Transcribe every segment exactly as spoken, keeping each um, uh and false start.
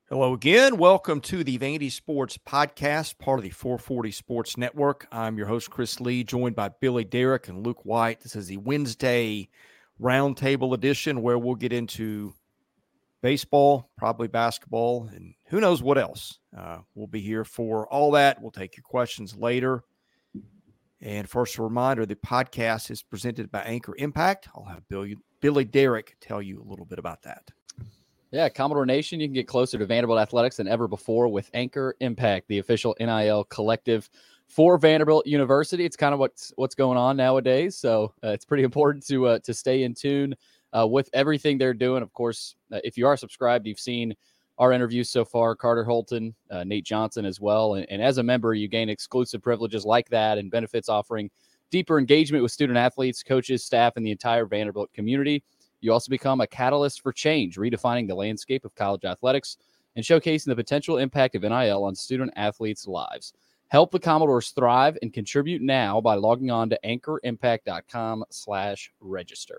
Hello again. Welcome to the Vandy Sports Podcast, part of the four forty Sports Network. I'm your host, Chris Lee, joined by Billy Derrick and Luke White. This is the Wednesday Roundtable edition where we'll get into baseball, probably basketball, and who knows what else. Uh, we'll be here for all that. We'll take your questions later. And first, a reminder, the podcast is presented by Anchor Impact. I'll have Billy, Billy Derrick tell you a little bit about that. Yeah, Commodore Nation, you can get closer to Vanderbilt athletics than ever before with Anchor Impact, the official N I L collective for Vanderbilt University. It's kind of what's what's going on nowadays, so uh, it's pretty important to uh, to stay in tune uh, with everything they're doing. Of course, uh, if you are subscribed, you've seen our interviews so far, Carter Holton, uh, Nate Johnson as well, and, and as a member, you gain exclusive privileges like that and benefits offering deeper engagement with student athletes, coaches, staff, and the entire Vanderbilt community. You also become a catalyst for change, redefining the landscape of college athletics and showcasing the potential impact of N I L on student athletes' lives. Help the Commodores thrive and contribute now by logging on to anchorimpact.com slash register.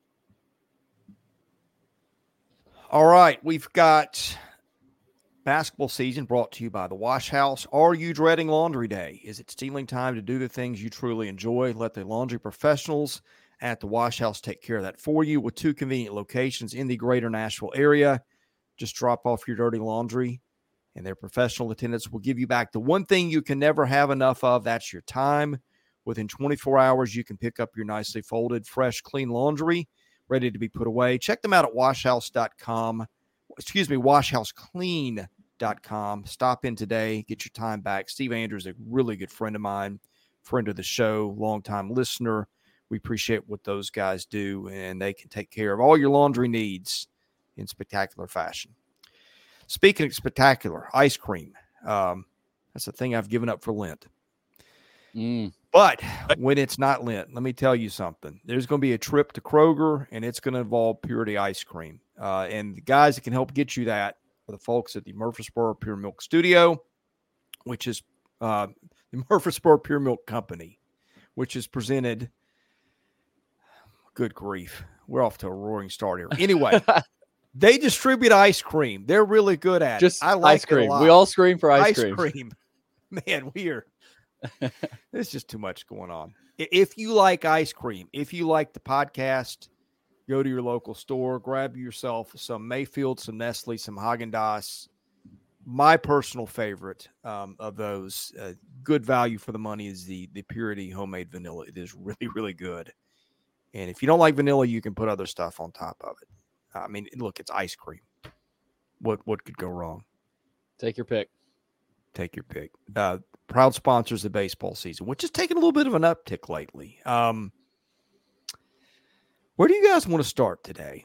All right, we've got basketball season brought to you by the Wash House. Are you dreading laundry day? Is it stealing time to do the things you truly enjoy? Let the laundry professionals at the Wash House take care of that for you with two convenient locations in the greater Nashville area. Just drop off your dirty laundry, and their professional attendants will give you back the one thing you can never have enough of. That's your time. Within twenty-four hours, you can pick up your nicely folded, fresh, clean laundry, ready to be put away. Check them out at wash house dot com. Excuse me, wash house clean dot com. Stop in today. Get your time back. Steve Andrews, a really good friend of mine, friend of the show, longtime listener. We appreciate what those guys do, and they can take care of all your laundry needs in spectacular fashion. Speaking of spectacular, ice cream. Um, that's a thing I've given up for Lent. Mm. But when it's not Lent, let me tell you something. There's going to be a trip to Kroger, and it's going to involve Purity ice cream. Uh, and the guys that can help get you that are the folks at the Murfreesboro Pure Milk Studio, which is uh, the Murfreesboro Pure Milk Company, which is presented – good grief. We're off to a roaring start here. Anyway, they distribute ice cream. They're really good at Just it. I like ice cream. it a lot. We all scream for ice, ice cream. cream. Man, we are – there's just too much going on. If you like ice cream, if you like the podcast, go to your local store, grab yourself some Mayfield, some Nestle, some Haagen-Dazs. My personal favorite um, of those, uh, good value for the money, is the the Purity homemade vanilla. It is really, really good. And if you don't like vanilla, you can put other stuff on top of it. I mean, look, it's ice cream. What what could go wrong? Take your pick. Take your pick. Uh, proud sponsors of baseball season, which is taking a little bit of an uptick lately. Um, where do you guys want to start today?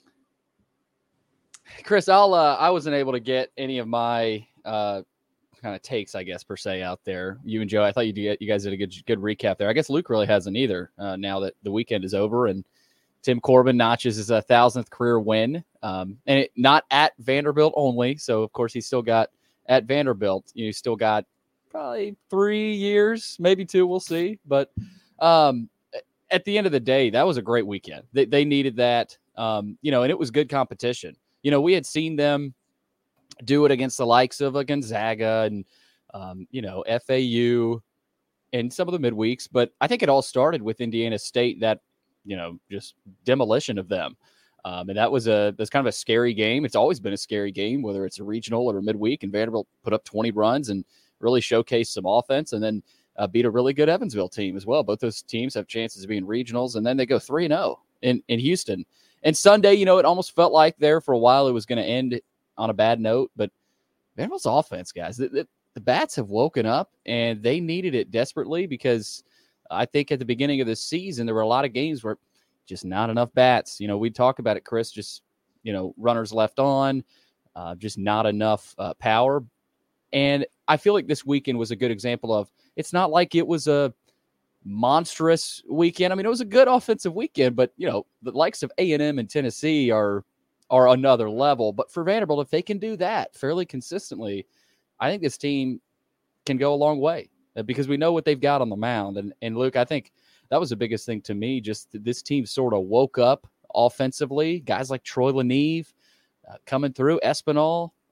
Chris, I'll. Uh, I wasn't able to get any of my uh, kind of takes, I guess, per se, out there. You and Joe, I thought you did, you guys did a good good recap there. I guess Luke really hasn't either. Uh, now that the weekend is over and Tim Corbin notches his a thousandth career win, um, and it, not at Vanderbilt only. So of course he's still got at Vanderbilt. You know, he's still got probably three years, maybe two. We'll see. But um, at the end of the day, that was a great weekend. They, they needed that, um, you know, and it was good competition. You know, we had seen them do it against the likes of a Gonzaga and, um, you know, F A U and some of the midweeks. But I think it all started with Indiana State, that, you know, just demolition of them. Um, and that was a that's kind of a scary game. It's always been a scary game, whether it's a regional or a midweek. And Vanderbilt put up twenty runs and really showcased some offense, and then uh, beat a really good Evansville team as well. Both those teams have chances of being regionals, and then they go three and oh in, in Houston. And Sunday, you know, it almost felt like there for a while it was going to end on a bad note, but Vanderbilt's offense, guys, the, the, the bats have woken up, and they needed it desperately, because I think at the beginning of the season, there were a lot of games where just not enough bats. You know, we talk about it, Chris, just, you know, runners left on, uh, just not enough uh, power. And I feel like this weekend was a good example of, it's not like it was a monstrous weekend. I mean, it was a good offensive weekend, but, you know, the likes of A and M and Tennessee are are another level. But for Vanderbilt, if they can do that fairly consistently, I think this team can go a long way, because we know what they've got on the mound. And, and Luke, I think that was the biggest thing to me, just that this team sort of woke up offensively. Guys like Troy LaNeve uh, coming through, Espinal,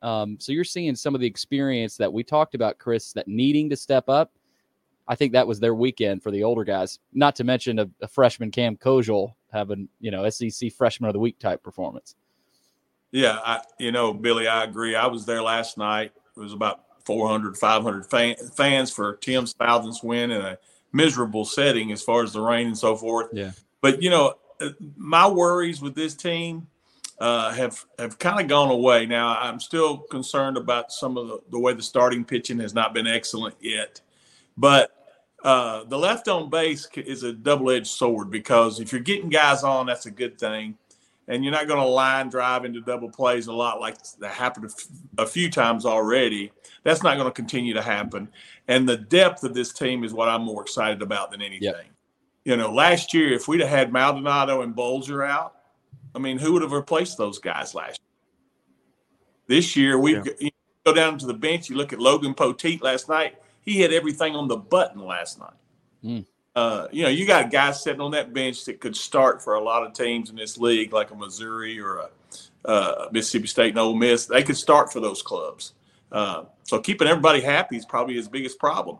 Um, so you're seeing some of the experience that we talked about, Chris, that needing to step up. I think that was their weekend for the older guys, not to mention a, a freshman Cam Kojal having, you know, S E C Freshman of the Week type performance. Yeah, I, you know, Billy, I agree. I was there last night. It was about four hundred, five hundred fan, fans for Tim's thousandth win in a miserable setting as far as the rain and so forth. Yeah. But, you know, my worries with this team uh, have have kind of gone away. Now, I'm still concerned about some of the, the way the starting pitching has not been excellent yet. But uh, the left on base is a double-edged sword, because if you're getting guys on, that's a good thing. And you're not going to line drive into double plays a lot like that happened a, f- a few times already. That's not going to continue to happen. And the depth of this team is what I'm more excited about than anything. Yep. You know, last year, if we'd have had Maldonado and Bolger out, I mean, who would have replaced those guys last year? This year, we yeah. you go down to the bench, you look at Logan Poteet last night. He had everything on the button last night. Mm. Uh, you know, you got guys sitting on that bench that could start for a lot of teams in this league, like a Missouri or a uh, Mississippi State and Ole Miss. They could start for those clubs. Uh, so keeping everybody happy is probably his biggest problem.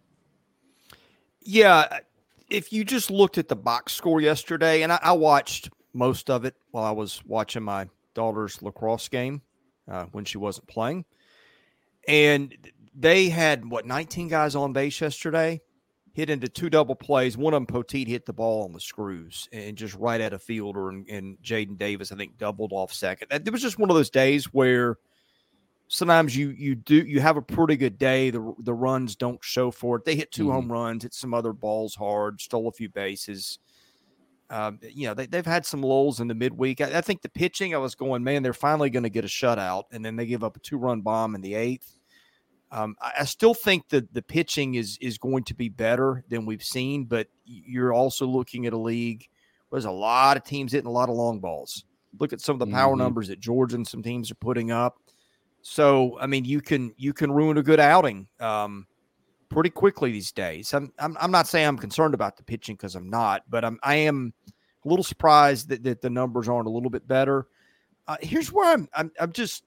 Yeah, if you just looked at the box score yesterday, and I, I watched most of it while I was watching my daughter's lacrosse game uh, when she wasn't playing, and they had, what, nineteen guys on base yesterday, hit into two double plays. One of them, Poteet, hit the ball on the screws and just right at a fielder, and, and Jaden Davis, I think, doubled off second. It was just one of those days where sometimes you you do you have a pretty good day. The the runs don't show for it. They hit two mm-hmm. home runs, hit some other balls hard, stole a few bases. Um, you know, they, they've had some lulls in the midweek. I, I think the pitching, I was going, man, they're finally going to get a shutout, and then they give up a two-run bomb in the eighth. Um, I, I still think that the pitching is is going to be better than we've seen, but you're also looking at a league where there's a lot of teams hitting a lot of long balls. Look at some of the power mm-hmm. numbers that Georgia and some teams are putting up. So, I mean, you can you can ruin a good outing um, pretty quickly these days. I'm I'm, I'm not saying I'm concerned about the pitching, because I'm not, but I'm I am a little surprised that, that the numbers aren't a little bit better. Uh, here's where I'm I'm I'm just.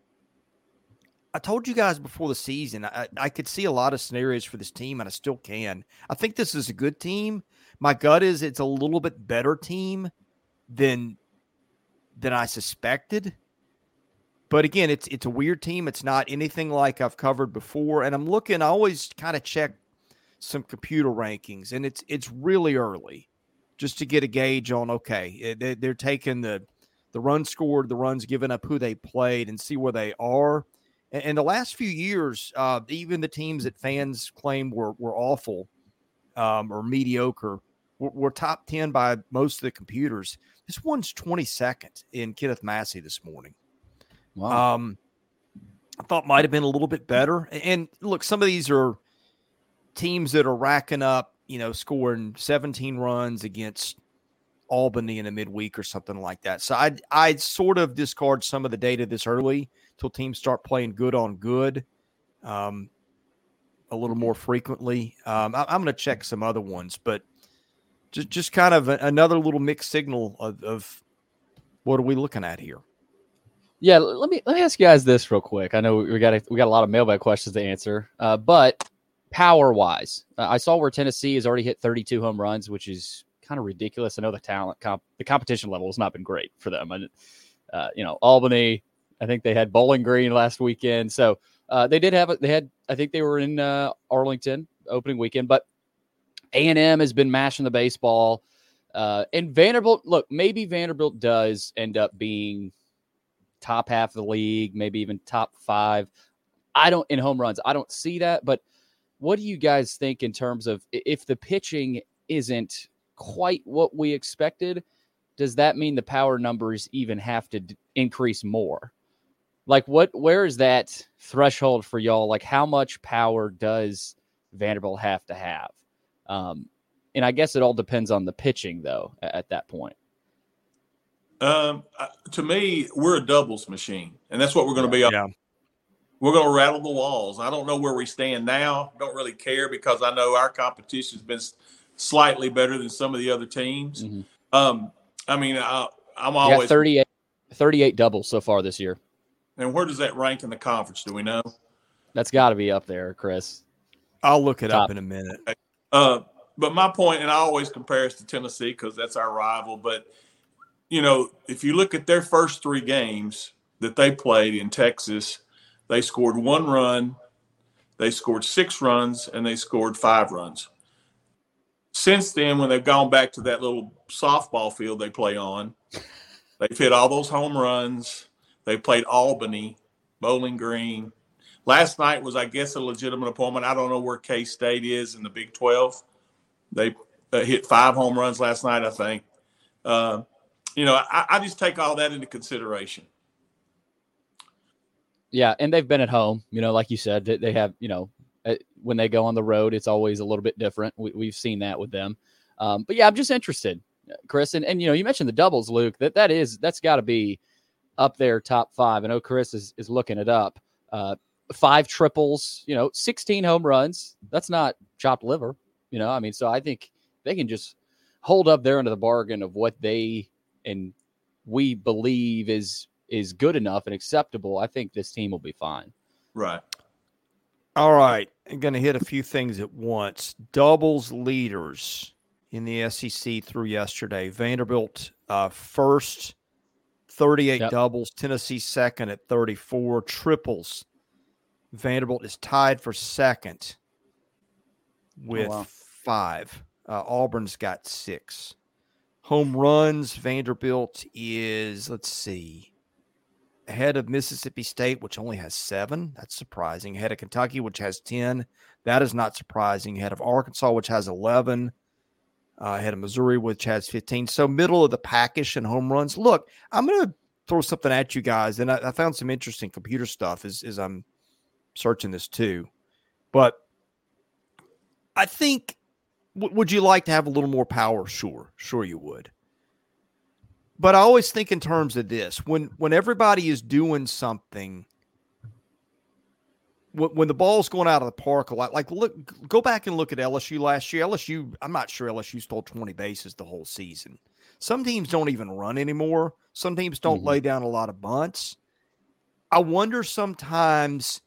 I told you guys before the season, I, I could see a lot of scenarios for this team, and I still can. I think this is a good team. My gut is it's a little bit better team than than I suspected. But again, it's it's a weird team. It's not anything like I've covered before. And I'm looking, I always kind of check some computer rankings, and it's it's really early just to get a gauge on, okay, they, they're taking the, the runs scored, the runs given up, who they played, and see where they are. In the last few years, uh, even the teams that fans claim were were awful um, or mediocre were, were top ten by most of the computers. This one's twenty-second in Kenneth Massey this morning. Wow. Um, I thought might have been a little bit better. And look, some of these are teams that are racking up, you know, scoring seventeen runs against Albany in a midweek or something like that. So I'd, I'd sort of discard some of the data this early till teams start playing good on good um, a little more frequently. Um, I, I'm going to check some other ones, but just, just kind of a, another little mixed signal of, of what are we looking at here? Yeah, let me let me ask you guys this real quick. I know we got a, we got a lot of mailbag questions to answer, uh, but power wise, uh, I saw where Tennessee has already hit thirty-two home runs, which is kind of ridiculous. I know the talent, comp, the competition level has not been great for them. And uh, you know, Albany, I think they had Bowling Green last weekend, so uh, they did have they had. I think they were in uh, Arlington opening weekend, but A and M has been mashing the baseball, uh, and Vanderbilt. Look, maybe Vanderbilt does end up being top half of the league, maybe even top five. I don't in home runs. I don't see that. But what do you guys think in terms of if the pitching isn't quite what we expected? Does that mean the power numbers even have to d- increase more? Like what? Where is that threshold for y'all? Like how much power does Vanderbilt have to have? Um, and I guess it all depends on the pitching, though. At, at that point. Um, to me, we're a doubles machine, and that's what we're going to yeah, be. Yeah. We're going to rattle the walls. I don't know where we stand now. Don't really care because I know our competition has been slightly better than some of the other teams. Mm-hmm. Um, I mean, I, I'm always thirty-eight, thirty-eight doubles so far this year. And where does that rank in the conference? Do we know? That's got to be up there, Chris. I'll look it Top. up in a minute. Uh, but my point, and I always compare us to Tennessee because that's our rival. But, you know, if you look at their first three games that they played in Texas, they scored one run, they scored six runs, and they scored five runs. Since then, when they've gone back to that little softball field they play on, they've hit all those home runs. They played Albany, Bowling Green. Last night was, I guess, a legitimate appointment. I don't know where K-State is in the Big twelve. They uh, hit five home runs last night, I think. Uh, you know, I, I just take all that into consideration. Yeah, and they've been at home. You know, like you said, they, they have, you know, uh, when they go on the road, it's always a little bit different. We, we've seen that with them. Um, but, yeah, I'm just interested, Chris. And, and, you know, you mentioned the doubles, Luke. That, that is, that's got to be up there top five. I know Chris is, is looking it up. Uh, five triples, you know, sixteen home runs. That's not chopped liver, you know. I mean, so I think they can just hold up there into the bargain of what they and we believe is is good enough and acceptable. I think this team will be fine. Right. All right. I'm going to hit a few things at once. Doubles leaders in the S E C through yesterday. Vanderbilt uh, first, thirty-eight Yep. doubles. Tennessee second at thirty-four. Triples. Vanderbilt is tied for second with wow. five. Uh, Auburn's got six. Home runs, Vanderbilt is, let's see, ahead of Mississippi State, which only has seven. That's surprising. Ahead of Kentucky, which has ten. That is not surprising. Ahead of Arkansas, which has eleven. Uh, ahead of Missouri, which has fifteen. So middle of the packish in home runs. Look, I'm going to throw something at you guys, and I, I found some interesting computer stuff as, as I'm searching this too. But I think, w- would you like to have a little more power? Sure. Sure you would. But I always think in terms of this. When when everybody is doing something, when, when the ball's going out of the park a lot, like look, go back and look at L S U last year. L S U, I'm not sure L S U stole twenty bases the whole season. Some teams don't even run anymore. Some teams don't Mm-hmm. lay down a lot of bunts. I wonder sometimes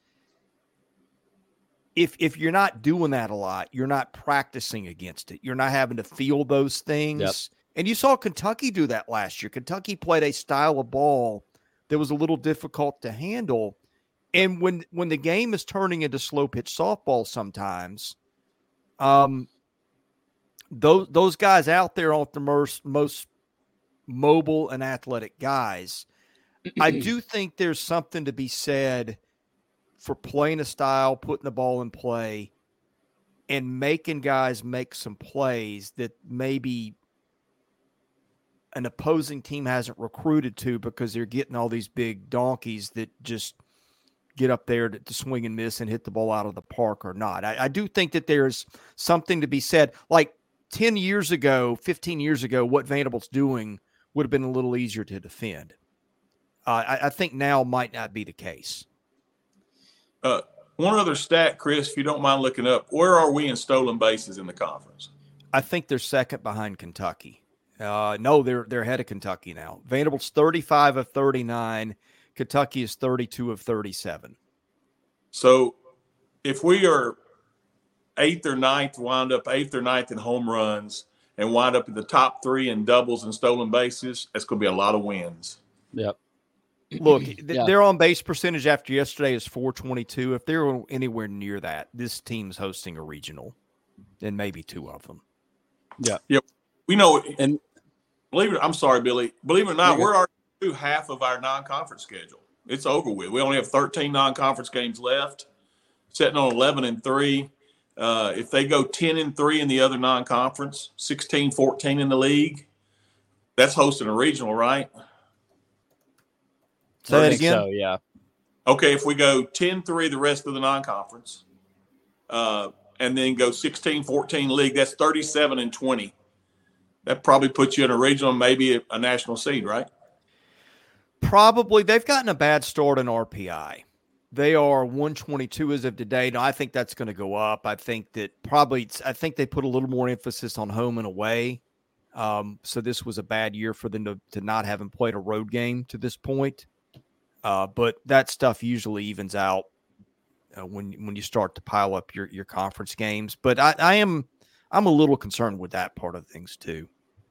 if if you're not doing that a lot, you're not practicing against it. You're not having to feel those things. Yep. And you saw Kentucky do that last year. Kentucky played a style of ball that was a little difficult to handle. And when when the game is turning into slow pitch softball sometimes, um, those those guys out there aren't the most, most mobile and athletic guys. I do think there's something to be said for playing a style, putting the ball in play, and making guys make some plays that maybe an opposing team hasn't recruited to because they're getting all these big donkeys that just get up there to, to swing and miss and hit the ball out of the park or not. I, I do think that there's something to be said. Like ten years ago, fifteen years ago, what Vanderbilt's doing would have been a little easier to defend. Uh, I, I think now might not be the case. Uh, one other stat, Chris, if you don't mind looking up, where are we in stolen bases in the conference? I think they're second behind Kentucky. Uh, no, they're they're ahead of Kentucky now. Vanderbilt's thirty-five of thirty-nine. Kentucky is thirty-two of thirty-seven. So if we are eighth or ninth, wind up eighth or ninth in home runs and wind up in the top three in doubles and stolen bases, that's going to be a lot of wins. Yep. Look, th- Yeah. their on base percentage after yesterday is four twenty-two. If they're anywhere near that, this team's hosting a regional, and maybe two of them. Yeah. Yep. We know, And believe it, I'm sorry, Billy. Believe it or not, You're we're already through half of our non-conference schedule. It's over with. We only have thirteen non-conference games left, sitting on eleven and three. Uh, if they go ten and three in the other non-conference, sixteen, fourteen in the league, that's hosting a regional, right? Say I that think again. so, yeah. Okay, if we go ten three the rest of the non-conference, uh, and then go sixteen, fourteen league, that's thirty-seven and twenty. That probably puts you in a regional, maybe a, a national seed, right? Probably. They've gotten a bad start in R P I. They are one twenty-two as of today. Now, I think that's going to go up. I think that probably, I think they put a little more emphasis on home and away. Um, so this was a bad year for them to, to not having played a road game to this point. Uh, but that stuff usually evens out uh, when when you start to pile up your your conference games. But I, I am I'm a little concerned with that part of things too.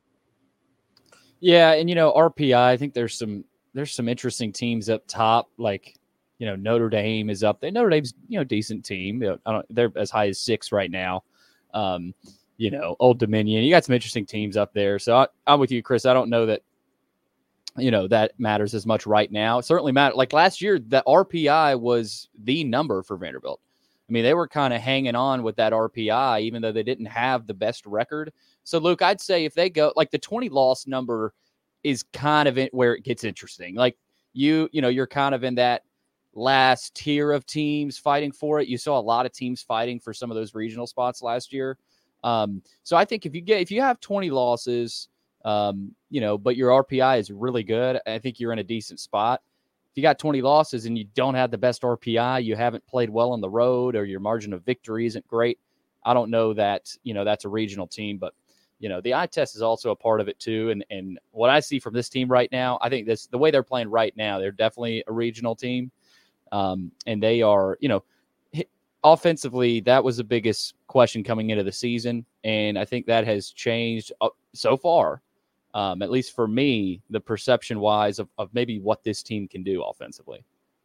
Yeah, and you know, R P I, I think there's some there's some interesting teams up top, like you know, Notre Dame is up there. Notre Dame's, you know, decent team. You know, I don't, they're as high as six right now. Um, you know, Old Dominion. You got some interesting teams up there. So I, I'm with you, Chris. I don't know that, you know, that matters as much right now. It certainly matters. Like last year, the R P I was the number for Vanderbilt. I mean, they were kind of hanging on with that R P I, even though they didn't have the best record. So, Luke, I'd say if they go, like the twenty loss number is kind of where it gets interesting. Like you, you know, you're kind of in that last tier of teams fighting for it. You saw a lot of teams fighting for some of those regional spots last year. Um, so I think if you get, if you have twenty losses, um, you know, but your R P I is really good, I think you're in a decent spot. If you got twenty losses and you don't have the best R P I, you haven't played well on the road, or your margin of victory isn't great, I don't know that, you know, that's a regional team, but you know, the eye test is also a part of it too. And, and what I see from this team right now, I think this, the way they're playing right now, they're definitely a regional team. Um, and they are, you know, hit, offensively, that was the biggest question coming into the season. And I think that has changed uh, so far, um, at least for me, the perception wise of, of maybe what this team can do offensively.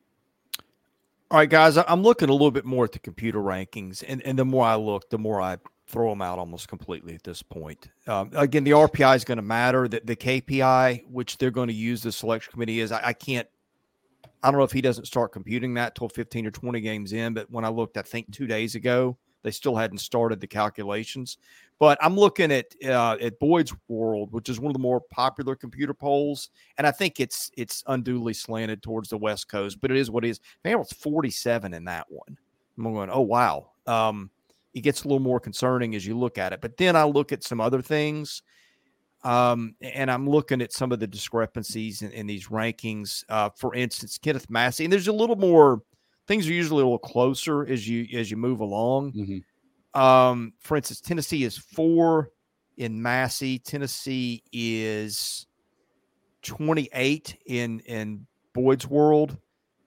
All right, guys, I'm looking a little bit more at the computer rankings, and, and the more I look, the more I throw them out almost completely at this point. Um, again, the R P I is going to matter. The, the K P I, which they're going to use the selection committee, is I, I can't, I don't know if he doesn't start computing that till fifteen or twenty games in, but when I looked, I think two days ago, they still hadn't started the calculations. But I'm looking at uh, at Boyd's World, which is one of the more popular computer polls, and I think it's it's unduly slanted towards the West Coast, but it is what it is. Vanderbilt's forty-seven in that one. I'm going, oh, wow. Um, it gets a little more concerning as you look at it. But then I look at some other things, um, and I'm looking at some of the discrepancies in, in these rankings. Uh, for instance, Kenneth Massey, and there's a little more – things are usually a little closer as you as you move along. Mm-hmm. Um, for instance, Tennessee is four in Massey. Tennessee is twenty-eight in, in Boyd's World.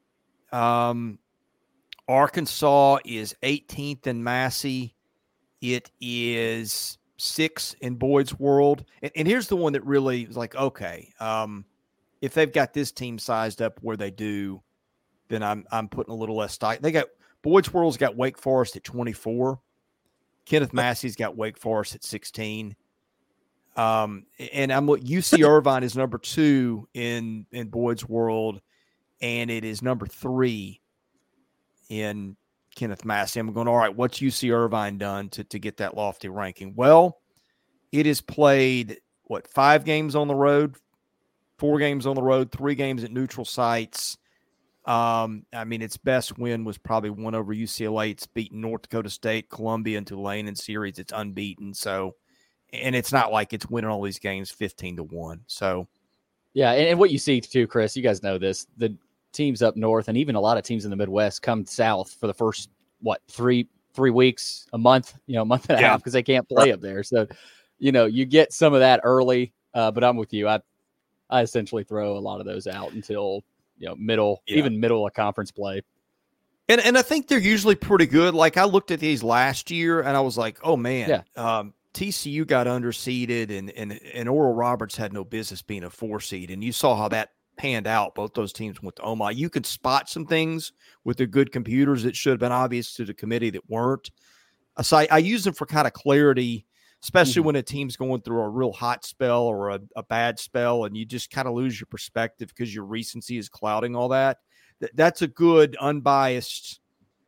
Um Arkansas is eighteenth in Massey. It is six in Boyd's World. And, and here's the one that really is like, okay, um, if they've got this team sized up where they do, then I'm I'm putting a little less stock. They got Boyd's World's got Wake Forest at twenty-four. Kenneth Massey's got Wake Forest at sixteen. Um, and I'm U C Irvine is number two in in Boyd's World, and it is number three in Kenneth Massey. I'm going, all right, what's U C Irvine done to, to get that lofty ranking? Well, it has played, what, five games on the road, four games on the road, three games at neutral sites. Um, I mean, its best win was probably one over U C L A. It's beaten North Dakota State, Columbia, and Tulane in series. It's unbeaten. So, and it's not like it's winning all these games fifteen to one. So, yeah. And, and what you see too, Chris, you guys know this, the teams up north and even a lot of teams in the Midwest come south for the first, what, three, three weeks, a month, you know, a month and a yeah. half, because they can't play right. up there. So, you know, you get some of that early, uh, but I'm with you. I, I essentially throw a lot of those out until, you know, middle, yeah. even middle of conference play. And and I think they're usually pretty good. Like I looked at these last year and I was like, oh man, yeah. um, T C U got underseeded and, and, and Oral Roberts had no business being a four seed. And you saw how that panned out. Both those teams went to Omaha. You could spot some things with the good computers that should have been obvious to the committee that weren't. So I, I use them for kind of clarity, especially mm-hmm. when a team's going through a real hot spell or a, a bad spell, and you just kind of lose your perspective because your recency is clouding all that. Th- that's a good, unbiased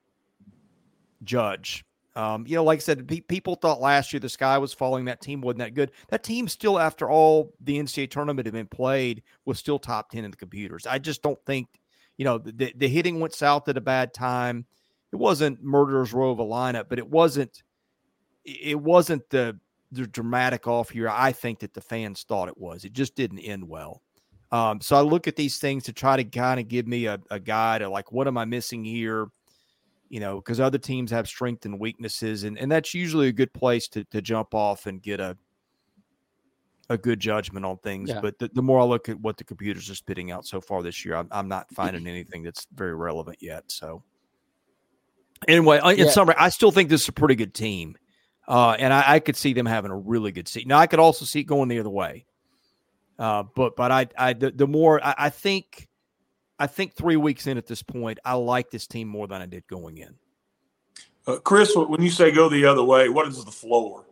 judge. Um, you know, like I said, pe- people thought last year the sky was falling. That team wasn't that good. That team still, after all the N C double A tournament had been played, was still top ten in the computers. I just don't think, you know, the, the hitting went south at a bad time. It wasn't murderer's row of a lineup, but it wasn't, it wasn't the, the dramatic off year I think that the fans thought it was. It just didn't end well. Um, so I look at these things to try to kind of give me a, a guide of like, what am I missing here? You know, because other teams have strengths and weaknesses, and, and that's usually a good place to to jump off and get a a good judgment on things. Yeah. But the, the more I look at what the computers are spitting out so far this year, I'm, I'm not finding anything that's very relevant yet. So anyway, in Yeah. summary, I still think this is a pretty good team. Uh, and I, I could see them having a really good season. Now, I could also see it going the other way. Uh, but but I I the, the more I, I think I think three weeks in at this point, I like this team more than I did going in. Uh, Chris, when you say go the other way, what is the floor?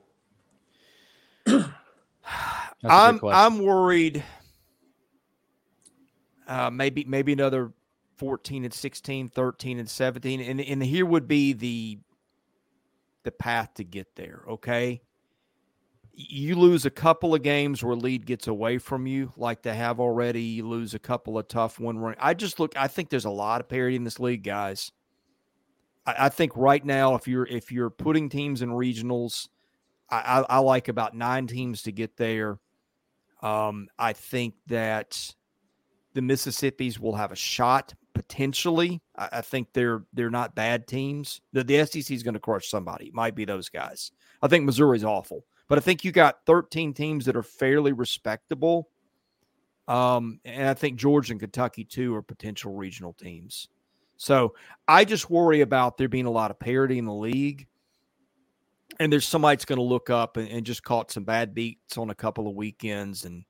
I'm I'm worried. Uh, maybe maybe another fourteen and sixteen, thirteen and seventeen, and and here would be the the path to get there. Okay, you lose a couple of games where lead gets away from you, like they have already. You lose a couple of tough one run. I just look. I think there's a lot of parity in this league, guys. I, I think right now, if you're if you're putting teams in regionals, I, I, I like about nine teams to get there. Um, I think that the Mississippis will have a shot potentially. I, I think they're they're not bad teams. The, the S E C is going to crush somebody. It might be those guys. I think Missouri's awful, but I think you got thirteen teams that are fairly respectable. Um, and I think Georgia and Kentucky too are potential regional teams. So I just worry about there being a lot of parity in the league. And there's somebody that's going to look up and, and just caught some bad beats on a couple of weekends and,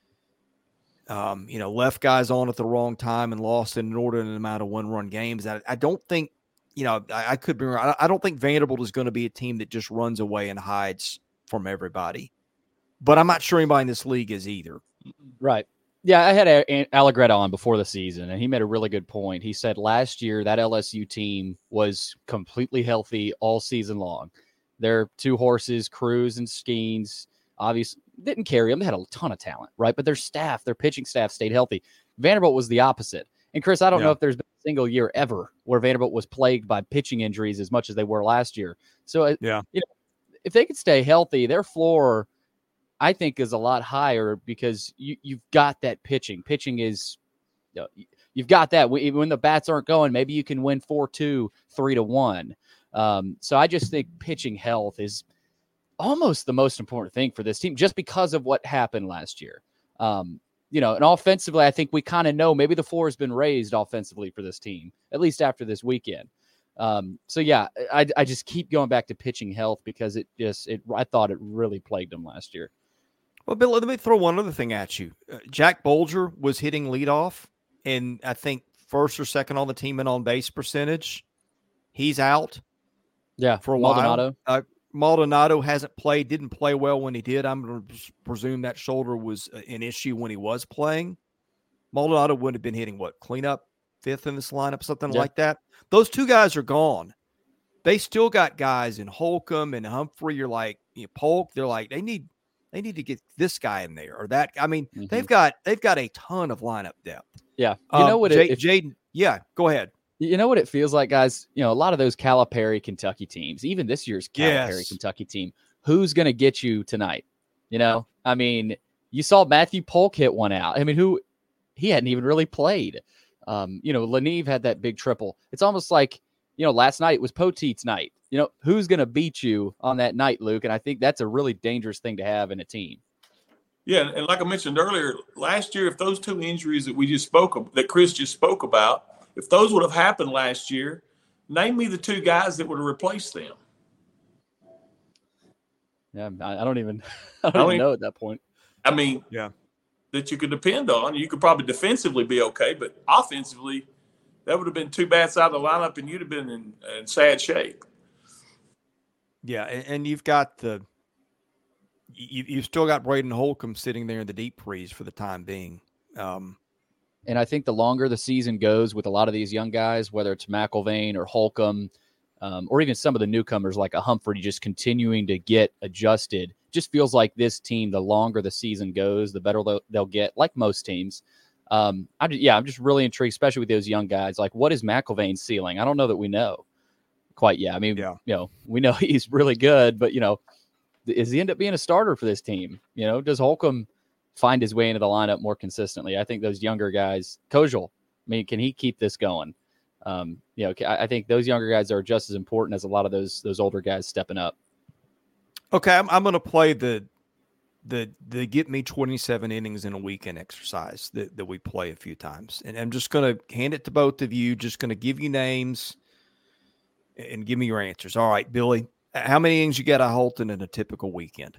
um, you know, left guys on at the wrong time and lost in an inordinate amount of one-run games. I, I don't think, you know, I, I could be wrong. I, I don't think Vanderbilt is going to be a team that just runs away and hides from everybody. But I'm not sure anybody in this league is either. Right. Yeah, I had a- Allegretti on before the season, and he made a really good point. He said last year that L S U team was completely healthy all season long. Their two horses, Cruz and Skeens, obviously didn't carry them. They had a ton of talent, right? But their staff, their pitching staff stayed healthy. Vanderbilt was the opposite. And Chris, I don't Yeah. know if there's been a single year ever where Vanderbilt was plagued by pitching injuries as much as they were last year. So, Yeah. you know, if they could stay healthy, their floor, I think, is a lot higher because you, you've got that pitching. Pitching is, you know, you've got that. When the bats aren't going, maybe you can win four two, three to one. Um, so I just think pitching health is almost the most important thing for this team just because of what happened last year. Um, you know, and offensively, I think we kind of know maybe the floor has been raised offensively for this team, at least after this weekend. Um, so yeah, I, I just keep going back to pitching health because it just, it, I thought it really plagued them last year. Well, Bill, let me throw one other thing at you. Uh, Jack Bolger was hitting leadoff, and I think first or second on the team in on base percentage. He's out. Yeah, for a Maldonado. while. Uh, Maldonado hasn't played, didn't play well when he did. I'm going to presume that shoulder was an issue when he was playing. Maldonado would have been hitting, what, cleanup fifth in this lineup, something yeah. like that. Those two guys are gone. They still got guys in Holcomb and Humphrey. You're like, you know, Polk. They're like, they need they need to get this guy in there or that. I mean, mm-hmm. they've got they've got a ton of lineup depth. Yeah. You um, know what? J- It, if, Jaden, yeah, go ahead. You know what it feels like, guys? You know, a lot of those Calipari Kentucky teams, even this year's Calipari yes. Kentucky team, who's going to get you tonight? You know, I mean, you saw Matthew Polk hit one out. I mean, who he hadn't even really played. Um, you know, Leneve had that big triple. It's almost like, you know, last night was Poteet's night. You know, who's going to beat you on that night, Luke? And I think that's a really dangerous thing to have in a team. Yeah, and like I mentioned earlier, last year, if those two injuries that we just spoke of, that Chris just spoke about, if those would have happened last year, name me the two guys that would have replaced them. Yeah, I don't even, I don't I mean, even know at that point. I mean, yeah, that you could depend on. You could probably defensively be okay, but offensively, that would have been two bats out of the lineup, and you'd have been in, in sad shape. Yeah, and, and you've got the you you've still got Braden Holcomb sitting there in the deep freeze for the time being. Um, And I think the longer the season goes with a lot of these young guys, whether it's McIlvain or Holcomb, um, or even some of the newcomers like a Humphrey just continuing to get adjusted, just feels like this team, the longer the season goes, the better they'll, they'll get, like most teams. Um, I'm just, yeah, I'm just really intrigued, especially with those young guys. Like, what is McIlvain's ceiling? I don't know that we know quite yet. I mean, yeah. you know, we know he's really good, but, you know, is he end up being a starter for this team? You know, does Holcomb find his way into the lineup more consistently? I think those younger guys, Kojal, I mean, can he keep this going? Um, you know, I think those younger guys are just as important as a lot of those those older guys stepping up. Okay, I'm, I'm going to play the the the get me twenty-seven innings in a weekend exercise that, that we play a few times. And I'm just going to hand it to both of you, just going to give you names and give me your answers. All right, Billy, how many innings you got at Holton in a typical weekend?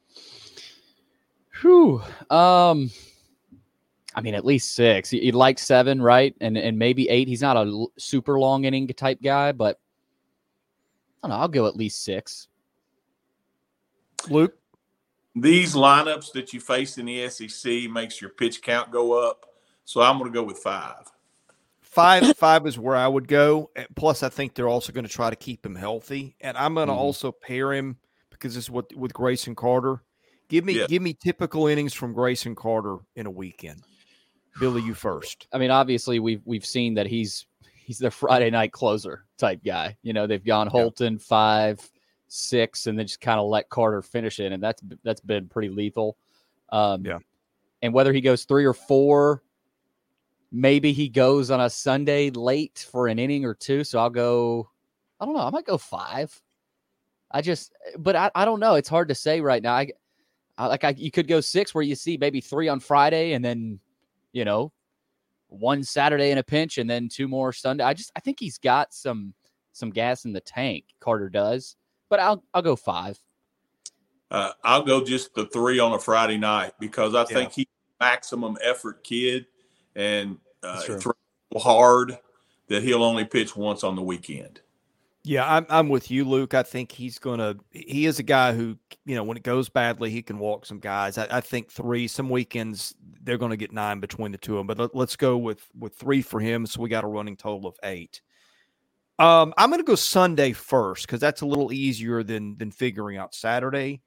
Whew. Um, I mean, at least six. You'd like seven, right? And and maybe eight. He's not a super long inning type guy, but I don't know. I'll go at least six. Luke? These lineups that you face in the S E C makes your pitch count go up. So I'm going to go with five. Five, five is where I would go. Plus, I think they're also going to try to keep him healthy. And I'm going to mm-hmm. also pair him because this is what with Grayson Carter. Give me, yeah. give me typical innings from Grayson Carter in a weekend. Billy, you first. I mean, obviously, we've we've seen that he's he's the Friday night closer type guy. You know, they've gone Holton yeah. five. six, and then just kind of let Carter finish it, and that's that's been pretty lethal. Um, yeah. And whether he goes three or four, maybe he goes on a Sunday late for an inning or two. So I'll go, I don't know, I might go five. I just, but I, I don't know. It's hard to say right now. I, I like I you could go six where you see maybe three on Friday, and then you know one Saturday in a pinch, and then two more Sunday. I just I think he's got some some gas in the tank. Carter does. But I'll I'll go five. Uh, I'll go just the three on a Friday night because I think yeah. he's a maximum effort kid and uh, it's so hard that he'll only pitch once on the weekend. Yeah, I'm I'm with you, Luke. I think he's gonna. He is a guy who, you know, when it goes badly, he can walk some guys. I, I think three. Some weekends they're going to get nine between the two of them. But let, let's go with with three for him. So we got a running total of eight. Um, I'm going to go Sunday first because that's a little easier than than figuring out Saturday.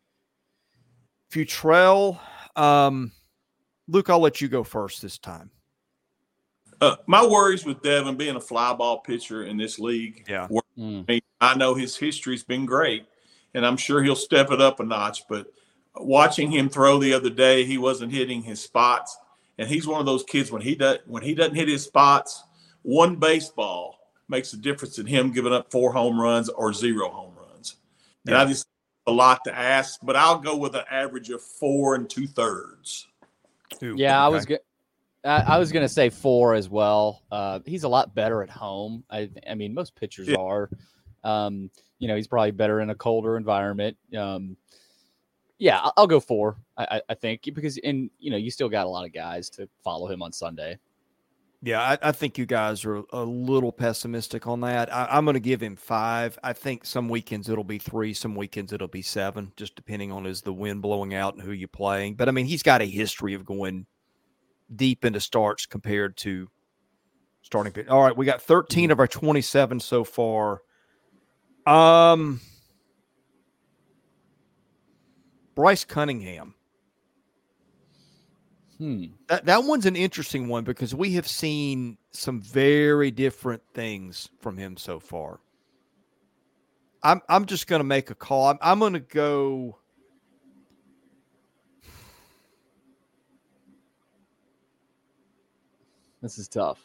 Futrell, um, Luke, I'll let you go first this time. Uh, my worries with Devin being a fly ball pitcher in this league. Yeah, mm. I know his history's been great, and I'm sure he'll step it up a notch. But watching him throw the other day, he wasn't hitting his spots, and he's one of those kids when he does when he doesn't hit his spots, one baseball makes a difference in him giving up four home runs or zero home runs. And yeah. I just a lot to ask, but I'll go with an average of four and two thirds. Ooh, yeah, okay. I was good. I, I was going to say four as well. Uh, he's a lot better at home. I, I mean, most pitchers yeah. are. Um, you know, he's probably better in a colder environment. Um, yeah, I'll, I'll go four. I, I think because in you know you still got a lot of guys to follow him on Sunday. Yeah, I, I think you guys are a little pessimistic on that. I, I'm going to give him five. I think some weekends it'll be three, some weekends it'll be seven, just depending on is the wind blowing out and who you're playing. But, I mean, he's got a history of going deep into starts compared to starting pitch. All right, we got thirteen of our twenty-seven so far. Um, Bryce Cunningham. Hmm. That that one's an interesting one because we have seen some very different things from him so far. I'm I'm just going to make a call. I'm, I'm going to go. This is tough.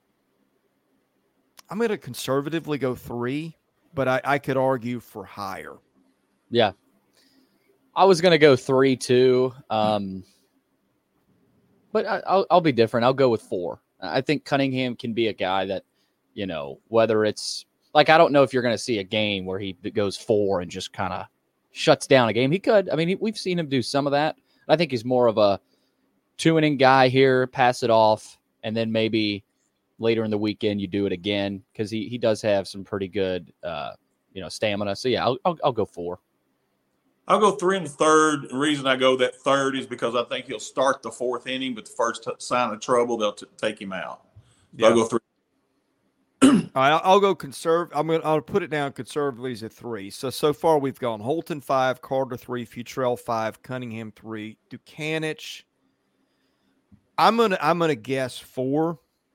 I'm going to conservatively go three, but I, I could argue for higher. Yeah, I was going to go three too. Um, But I, I'll, I'll be different. I'll go with four. I think Cunningham can be a guy that, you know, whether it's like, I don't know if you're going to see a game where he goes four and just kind of shuts down a game. He could. I mean, he, we've seen him do some of that. I think he's more of a two inning guy here, pass it off, and then maybe later in the weekend you do it again because he, he does have some pretty good, uh, you know, stamina. So, yeah, I'll, I'll, I'll go four. I'll go three and the third. The reason I go that third is because I think he'll start the fourth inning, but the first t- sign of trouble, they'll t- take him out. So yeah. I'll go three. All right, I'll go conserve. I'm gonna I'll put it down conservatively as a three. So so far we've gone Holton five, Carter three, Futrell five, Cunningham three, Dukanich. I'm gonna I'm gonna guess four.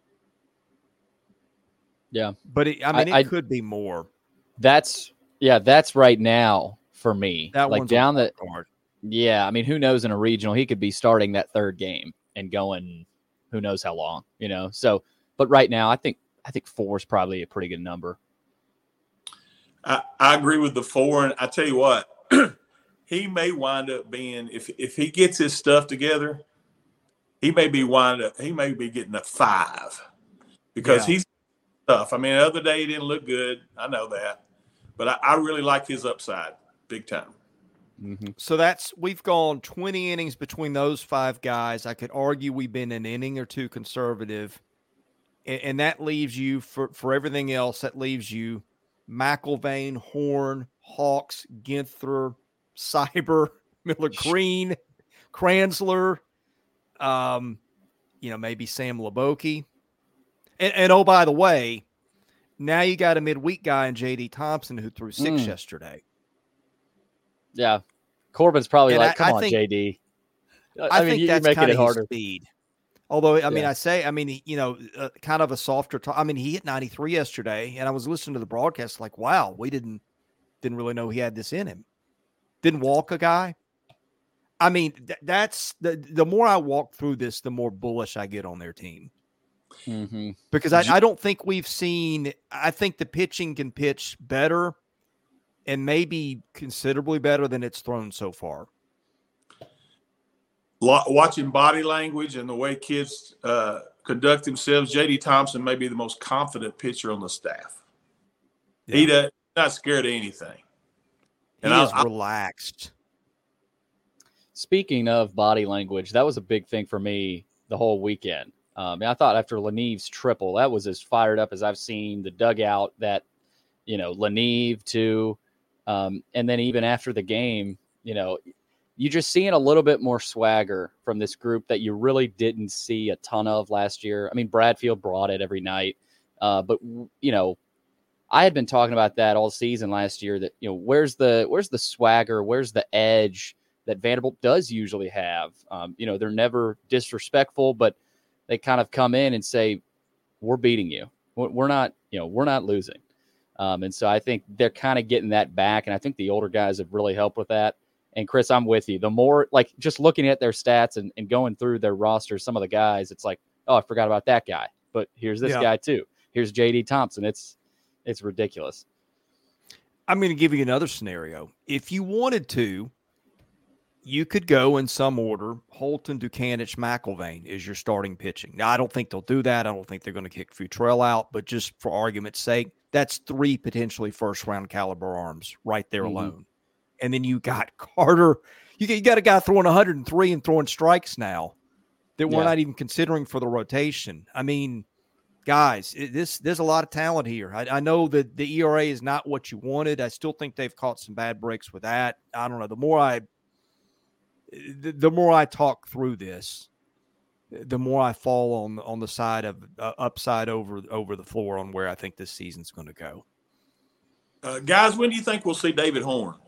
Yeah, but it, I mean I, it I, could be more. That's yeah, that's right now. For me, that like one's down the card. Yeah, I mean, who knows in a regional, he could be starting that third game and going who knows how long, you know. So, but right now, I think I think four is probably a pretty good number. I, I agree with the four, and I tell you what, he may wind up being, if if he gets his stuff together, he may be wind up, he may be getting a five because Yeah. he's tough. I mean, the other day he didn't look good. I know that, but I, I really like his upside big time. Mm-hmm. So that's we've gone twenty innings between those five guys. I could argue we've been an inning or two conservative, and, and that leaves you for for everything else. That leaves you McIlvain, Horn, Hawks, Ginther, Cyber, Miller Green, Kranzler, um, you know, maybe Sam Laboki. And, and oh, by the way, now you got a midweek guy in J D Thompson who threw six Mm. yesterday. Yeah. Corbin's probably And like, I- come I on, think- J D. I, I, mean, think you- you're that's making kind it of his harder. speed. Although, I mean, Yeah. I say, I mean, you know, uh, kind of a softer talk. I mean, he hit ninety-three yesterday, and I was listening to the broadcast like, wow, we didn't didn't really know he had this in him. Didn't walk a guy. I mean, th- that's the the more I walk through this, the more bullish I get on their team. Mm-hmm. Because I, I don't think we've seen – I think the pitching can pitch better and maybe considerably better than it's thrown so far. Watching body language and the way kids uh, conduct themselves, J D Thompson may be the most confident pitcher on the staff. Yeah. He does not scared of anything. He And I- is I- relaxed. Speaking of body language, that was a big thing for me the whole weekend. Um, and I thought after Leniv's triple, that was as fired up as I've seen the dugout that, you know, Leniv too. Um, and then even after the game, you know, you just seeing a little bit more swagger from this group that you really didn't see a ton of last year. I mean, Bradfield brought it every night. Uh, but, you know, I had been talking about that all season last year that, you know, where's the, where's the swagger? Where's the edge that Vanderbilt does usually have? Um, you know, they're never disrespectful, but they kind of come in and say, we're beating you. We're not, you know, we're not losing. Um, and so I think they're kind of getting that back. And I think the older guys have really helped with that. And Chris, I'm with you. The more, like, just looking at their stats and, and going through their rosters, some of the guys, it's like, oh, I forgot about that guy. But here's this Yeah. guy too. Here's J D Thompson. It's it's ridiculous. I'm going to give you another scenario. If you wanted to, you could go in some order. Holton, Dukanich, McIlvain is your starting pitching. Now, I don't think they'll do that. I don't think they're going to kick Futrell out. But just for argument's sake, that's three potentially first-round caliber arms right there Mhm. alone. And then you got Carter. You got, you got a guy throwing one hundred three and throwing strikes now that we're Yeah. not even considering for the rotation. I mean, guys, it, this there's a lot of talent here. I, I know that the E R A is not what you wanted. I still think they've caught some bad breaks with that. I don't know. The more I, the, the more I talk through this, the more I fall on on the side of uh, upside over over the floor on where I think this season's going to go. Uh, guys, when do you think we'll see David Horn?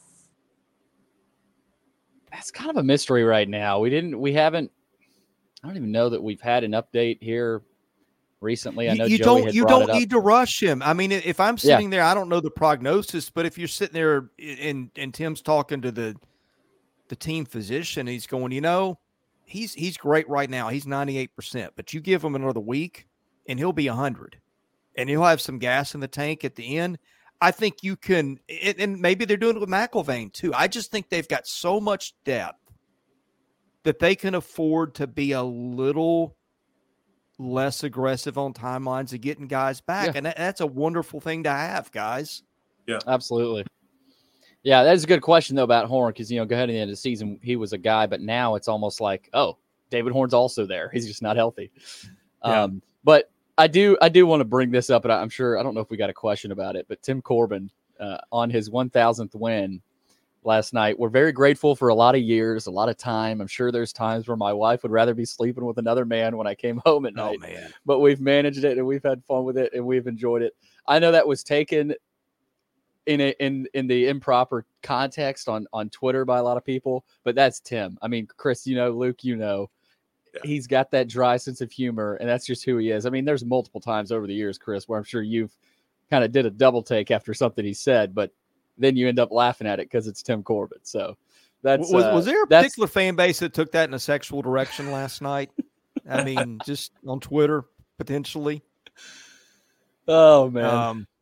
That's kind of a mystery right now. We didn't, we haven't, I don't even know that we've had an update here recently. I know you, you Joey don't had you brought don't it up. need to rush him. I mean, if I'm Yeah. sitting there, I don't know the prognosis, but if you're sitting there and and Tim's talking to the the team physician, he's going, you know, he's he's great right now. He's ninety-eight percent, but you give him another week and he'll be one hundred. And he'll have some gas in the tank at the end. I think you can, and, and maybe they're doing it with McIlvain too. I just think they've got so much depth that they can afford to be a little less aggressive on timelines of getting guys back. Yeah. And that, that's a wonderful thing to have, guys. Absolutely. Yeah, that is a good question, though, about Horn, because, you know, go ahead at the end of the season, he was a guy, but now it's almost like, oh, David Horn's also there. He's just not healthy. Yeah. Um, but I do I do want to bring this up, and I'm sure, I don't know if we got a question about it, but Tim Corbin uh, on his one thousandth win last night, we're very grateful for a lot of years, a lot of time. I'm sure there's times where my wife would rather be sleeping with another man when I came home at Oh, night. man. But we've managed it and we've had fun with it and we've enjoyed it. I know that was taken in a, in in the improper context on on Twitter by a lot of people, but that's Tim. I mean, Chris, you know, Luke, you know, Yeah. he's got that dry sense of humor, and that's just who he is. I mean, there's multiple times over the years, Chris, where I'm sure you've kind of did a double take after something he said, but then you end up laughing at it because it's Tim Corbin. So that's was, uh, was there a that's- particular fan base that took that in a sexual direction last night? I mean, just on Twitter, potentially. Oh man, Um,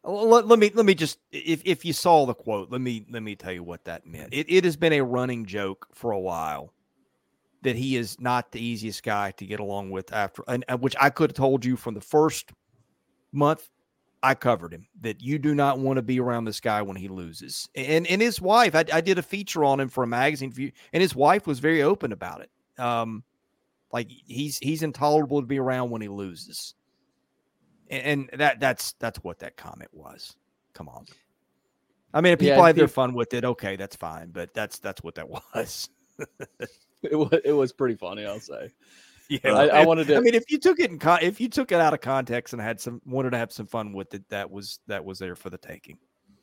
Let, let me let me just if if you saw the quote, let me let me tell you what that meant. It it has been a running joke for a while that he is not the easiest guy to get along with after, and, and which I could have told you from the first month I covered him, that you do not want to be around this guy when he loses. And and his wife, I, I did a feature on him for a magazine view, and his wife was very open about it. Um, like he's he's intolerable to be around when he loses. And that that's that's what that comment was. Come on. I mean, if people yeah, have their people, fun with it, okay, that's fine. But that's that's what that was. it was it was pretty funny, I'll say. Yeah, I, I wanted to. I mean, if you took it in con- if you took it out of context and had some wanted to have some fun with it, that was that was there for the taking.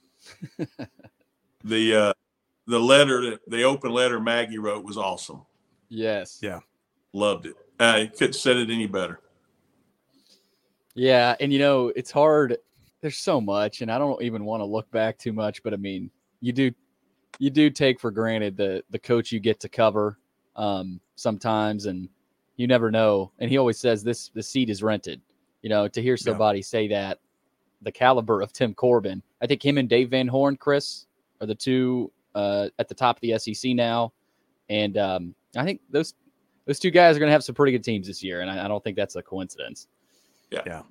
the uh, the letter that the open letter Maggie wrote was awesome. Yes. Yeah. Loved it. Uh, you couldn't said it any better. Yeah, and you know, it's hard. There's so much, and I don't even want to look back too much, but I mean, you do you do take for granted the the coach you get to cover um, sometimes, and you never know. And he always says this the seat is rented. You know, to hear somebody yeah. say that, the caliber of Tim Corbin, I think him and Dave Van Horn, Chris, are the two uh, at the top of the S E C now, and um, I think those those two guys are going to have some pretty good teams this year, and I, I don't think that's a coincidence. Yeah. Yeah.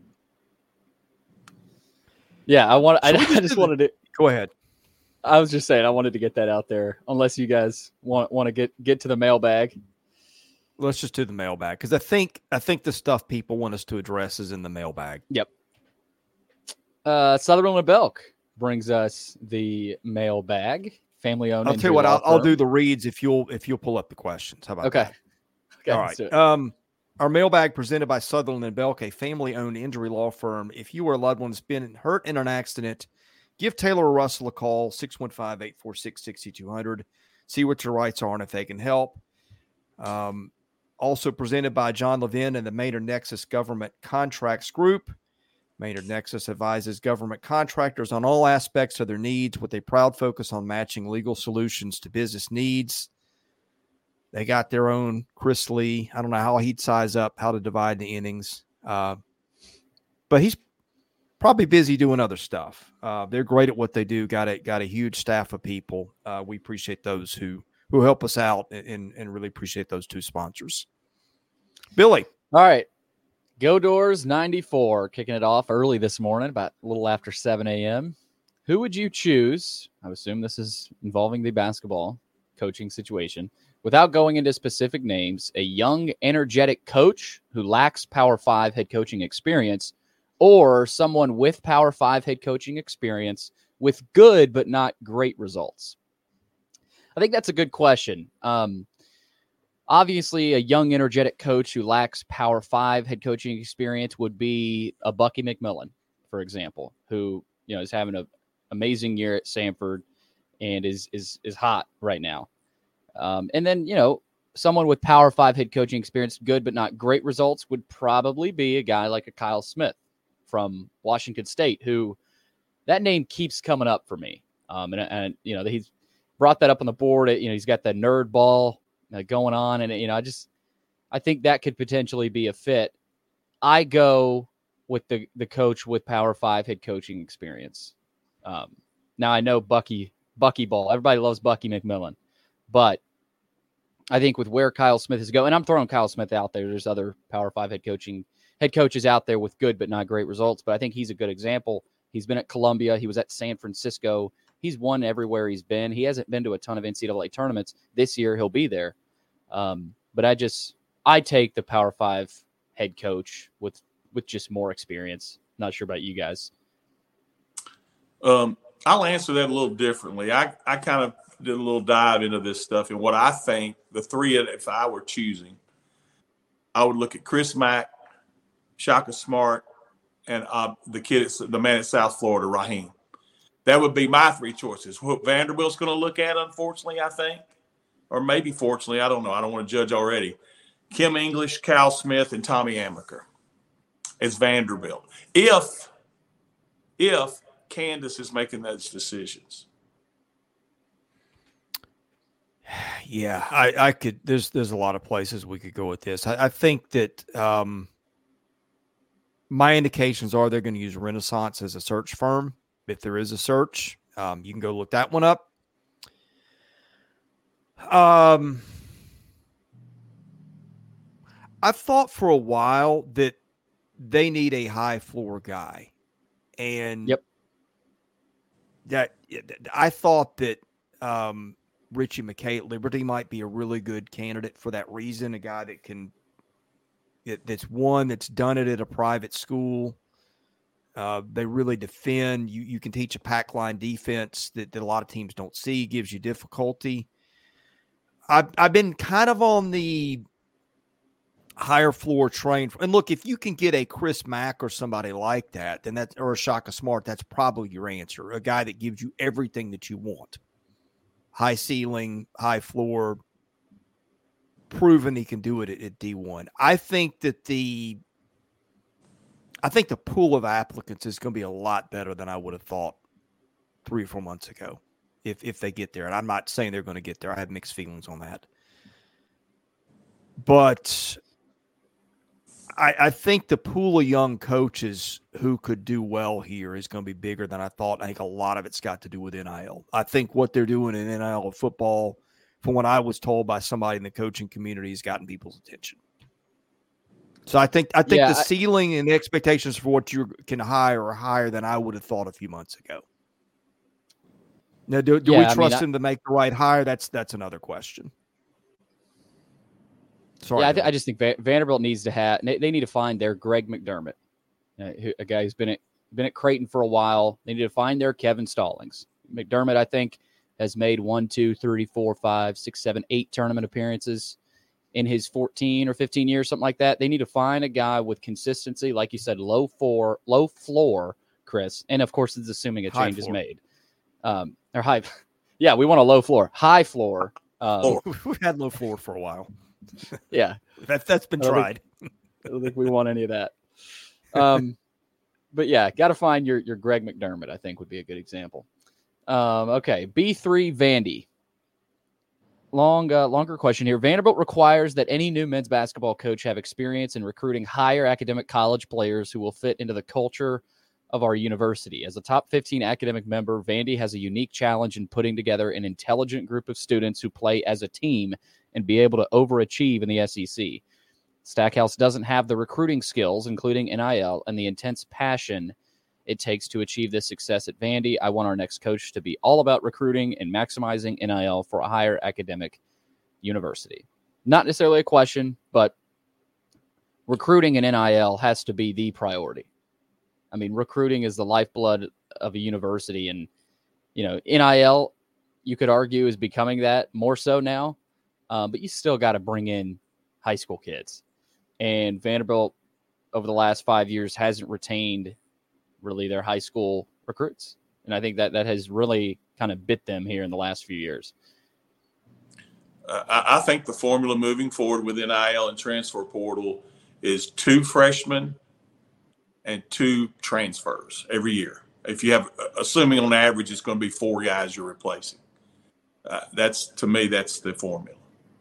Yeah. I want, I, I just wanted to go ahead. I was just saying, I wanted to get that out there unless you guys want, want to get, get to the mailbag. Let's just do the mailbag. Cause I think, I think the stuff people want us to address is in the mailbag. Yep. Uh, Sutherland and Belk brings us the mailbag, family owned. I'll tell you what, I'll, I'll do the reads if you'll, if you'll pull up the questions. How about okay. that? Okay. All right. Um, Our mailbag presented by Sutherland and Belk, a family-owned injury law firm. If you or a loved one has been hurt in an accident, give Taylor or Russell a call, six one five, eight four six, six two zero zero. See what your rights are and if they can help. Um, also presented by John Levin and the Maynard Nexus Government Contracts Group. Maynard Nexus advises government contractors on all aspects of their needs with a proud focus on matching legal solutions to business needs. They got their own Chris Lee. I don't know how he'd size up, how to divide the innings. Uh, but he's probably busy doing other stuff. Uh, they're great at what they do. Got a, got a huge staff of people. Uh, we appreciate those who, who help us out and, and really appreciate those two sponsors. Billy. All right. Go Doors ninety-four, kicking it off early this morning, about a little after seven a.m. Who would you choose? I assume this is involving the basketball coaching situation. Without going into specific names, a young, energetic coach who lacks Power Five head coaching experience, or someone with Power Five head coaching experience with good but not great results? I think that's a good question. Um, obviously, a young, energetic coach who lacks Power Five head coaching experience would be a Bucky McMillan, for example, who you know is having an amazing year at Samford and is is is hot right now. Um, and then, you know, someone with Power Five head coaching experience, good but not great results, would probably be a guy like a Kyle Smith from Washington State, who that name keeps coming up for me. Um, and, and, you know, he's brought that up on the board. You know, he's got that nerd ball uh, going on. And, you know, I just I think that could potentially be a fit. I go with the, the coach with Power Five head coaching experience. Um, now, I know Bucky, Bucky Ball. Everybody loves Bucky McMillan. But I think with where Kyle Smith is going, and I'm throwing Kyle Smith out there, there's other Power Five head coaching head coaches out there with good but not great results. But I think he's a good example. He's been at Columbia. He was at San Francisco. He's won everywhere he's been. He hasn't been to a ton of N C double A tournaments. This year he'll be there. Um, but I just I take the Power Five head coach with with just more experience. Not sure about you guys. Um, I'll answer that a little differently. I, I kind of did a little dive into this stuff, and what I think the three, if I were choosing, I would look at Chris Mack, Shaka Smart, and uh, the kid, at, the man at South Florida, Raheem. That would be my three choices. What Vanderbilt's going to look at, unfortunately, I think, or maybe fortunately, I don't know. I don't want to judge already. Kim English, Cal Smith, and Tommy Amaker as Vanderbilt. If, if Candace is making those decisions. Yeah, I, I could. There's there's a lot of places we could go with this. I, I think that um, my indications are they're going to use Renaissance as a search firm. if there is a search, um, you can go look that one up. Um, I've thought for a while that they need a high floor guy, and yep, that I thought that um, Richie McKay at Liberty might be a really good candidate for that reason. A guy that can, that's one that's done it at a private school. Uh, they really defend. You you can teach a pack line defense that, that a lot of teams don't see, gives you difficulty. I've, I've been kind of on the higher floor train. And look, if you can get a Chris Mack or somebody like that, then that's, or a Shaka Smart, that's probably your answer. A guy that gives you everything that you want. High ceiling, high floor, proven he can do it at, at D one. I think that the I think the pool of applicants is going to be a lot better than I would have thought three or four months ago, if if they get there. And I'm not saying they're going to get there. I have mixed feelings on that. But I, I think the pool of young coaches who could do well here is going to be bigger than I thought. I think a lot of it's got to do with N I L. I think what they're doing in N I L football, from what I was told by somebody in the coaching community, has gotten people's attention. So I think I think yeah, the I, ceiling and the expectations for what you can hire are higher than I would have thought a few months ago. Now, do, do yeah, we trust I mean, him to make the right hire? That's that's another question. Sorry, yeah, I, th- I just think Va- Vanderbilt needs to have. They, they need to find their Greg McDermott, uh, who, a guy who's been at been at Creighton for a while. They need to find their Kevin Stallings. McDermott, I think, has made one, two, three, four, five, six, seven, eight tournament appearances in his fourteen or fifteen years, something like that. They need to find a guy with consistency, like you said, low floor, low floor, Chris. And of course, it's assuming a High change is floor. made. Um, or high, yeah, we want a low floor, high floor. Um, We've had low floor for a while. yeah, That, that's been I don't tried. think- I don't think we want any of that. Um, but yeah, got to find your your Greg McDermott, I think would be a good example. Um, okay, B three Vandy. Long, uh, longer question here. Vanderbilt requires that any new men's basketball coach have experience in recruiting higher academic college players who will fit into the culture of our university. As a top fifteen academic member, Vandy has a unique challenge in putting together an intelligent group of students who play as a team and be able to overachieve in the S E C. Stackhouse doesn't have the recruiting skills, including N I L, and the intense passion it takes to achieve this success at Vandy. I want our next coach to be all about recruiting and maximizing N I L for a higher academic university. Not necessarily a question, but recruiting and N I L has to be the priority. I mean, recruiting is the lifeblood of a university, and, you know, N I L, you could argue, is becoming that more so now, um, but you still got to bring in high school kids. And Vanderbilt, over the last five years, hasn't retained really their high school recruits. And I think that that has really kind of bit them here in the last few years. Uh, I, I think the formula moving forward with N I L and transfer portal is two freshmen and two transfers every year. If you have, assuming on average, it's going to be four guys you're replacing. Uh, that's, to me, that's the formula.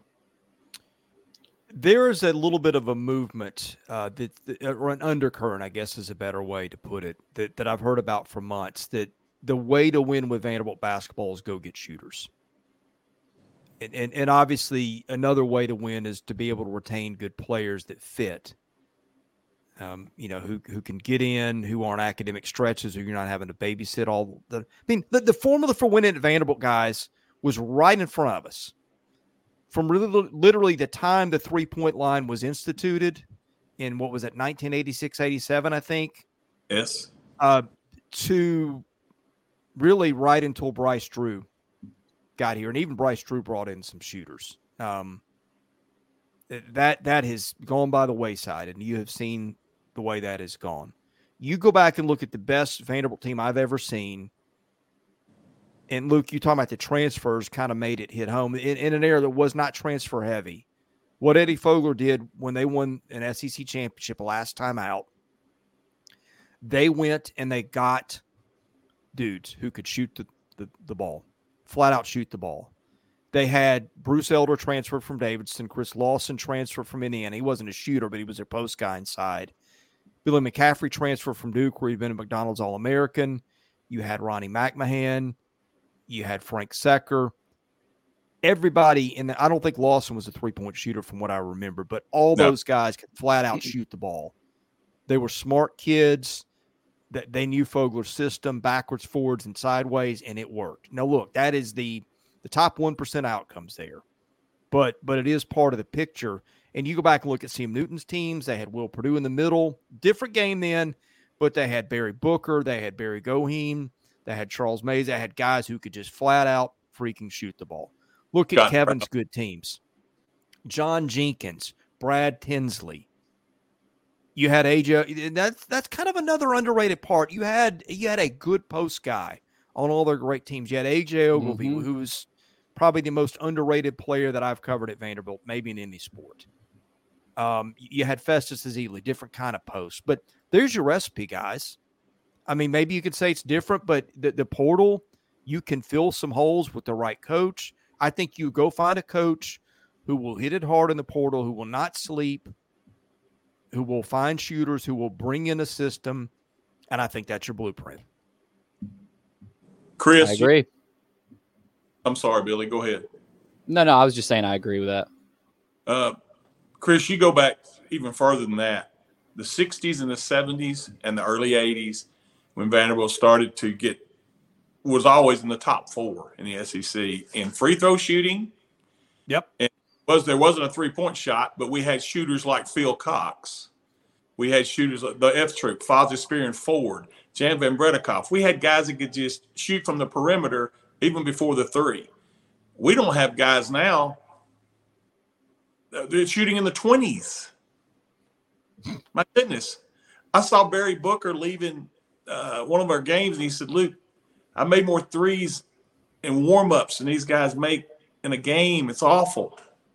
There is a little bit of a movement, uh, that, that, or an undercurrent, I guess is a better way to put it, that, that I've heard about for months, that the way to win with Vanderbilt basketball is go get shooters. And, and, and obviously another way to win is to be able to retain good players that fit, um, you know, who, who can get in, who aren't academic stretches, or you're not having to babysit all the, I mean, the, the formula for winning at Vanderbilt, guys, was right in front of us. From really, literally the time the three-point line was instituted in, what was it, nineteen eighty-six, eighty-seven, I think? Yes. Uh, to really right until Bryce Drew got here. And even Bryce Drew brought in some shooters. Um, that that has gone by the wayside, and you have seen the way that has gone. You go back and look at the best Vanderbilt team I've ever seen. And Luke, you talking about the transfers kind of made it hit home in, in an era that was not transfer heavy. What Eddie Fogler did when they won an S E C championship last time out, they went and they got dudes who could shoot the, the, the ball, flat out shoot the ball. They had Bruce Elder transferred from Davidson, Chris Lawson transferred from Indiana. He wasn't a shooter, but he was their post guy inside. Billy McCaffrey transferred from Duke, where he'd been a McDonald's All-American. You had Ronnie McMahon. You had Frank Secker. Everybody in the, I don't think Lawson was a three-point shooter from what I remember, but all No. those guys could flat out shoot the ball. They were smart kids. That they knew Fogler's system, backwards, forwards, and sideways, and it worked. Now, look, that is the the top one percent outcomes there. But but it is part of the picture. And you go back and look at Sam Newton's teams. They had Will Purdue in the middle. Different game then, but they had Barry Booker. They had Barry Goheen. They had Charles Mays. They had guys who could just flat out freaking shoot the ball. Look at Got Kevin's good teams. John Jenkins, Brad Tinsley. You had A J. That's that's kind of another underrated part. You had you had a good post guy on all their great teams. You had A J Ogilvy, Mm-hmm. who's probably the most underrated player that I've covered at Vanderbilt, maybe in any sport. Um, you had Festus Ezeli, different kind of post. But there's your recipe, guys. I mean, maybe you could say it's different, but the, the portal, you can fill some holes with the right coach. I think you go find a coach who will hit it hard in the portal, who will not sleep, who will find shooters, who will bring in a system, and I think that's your blueprint. Chris, I agree. I'm sorry, Billy. Go ahead. No, no, I was just saying I agree with that. Uh, Chris, you go back even further than that. The sixties and the seventies and the early eighties, when Vanderbilt started to get, was always in the top four in the S E C in free throw shooting. Yep. And was there wasn't a three-point shot, but we had shooters like Phil Cox. We had shooters like the F Troop, Fozzie Spear and Ford, Jan Van Bredikoff. We had guys that could just shoot from the perimeter even before the three. We don't have guys now. They're shooting in the twenties. My goodness. I saw Barry Booker leaving uh, one of our games, and he said, Luke, I made more threes in warm-ups than these guys make in a game. It's awful.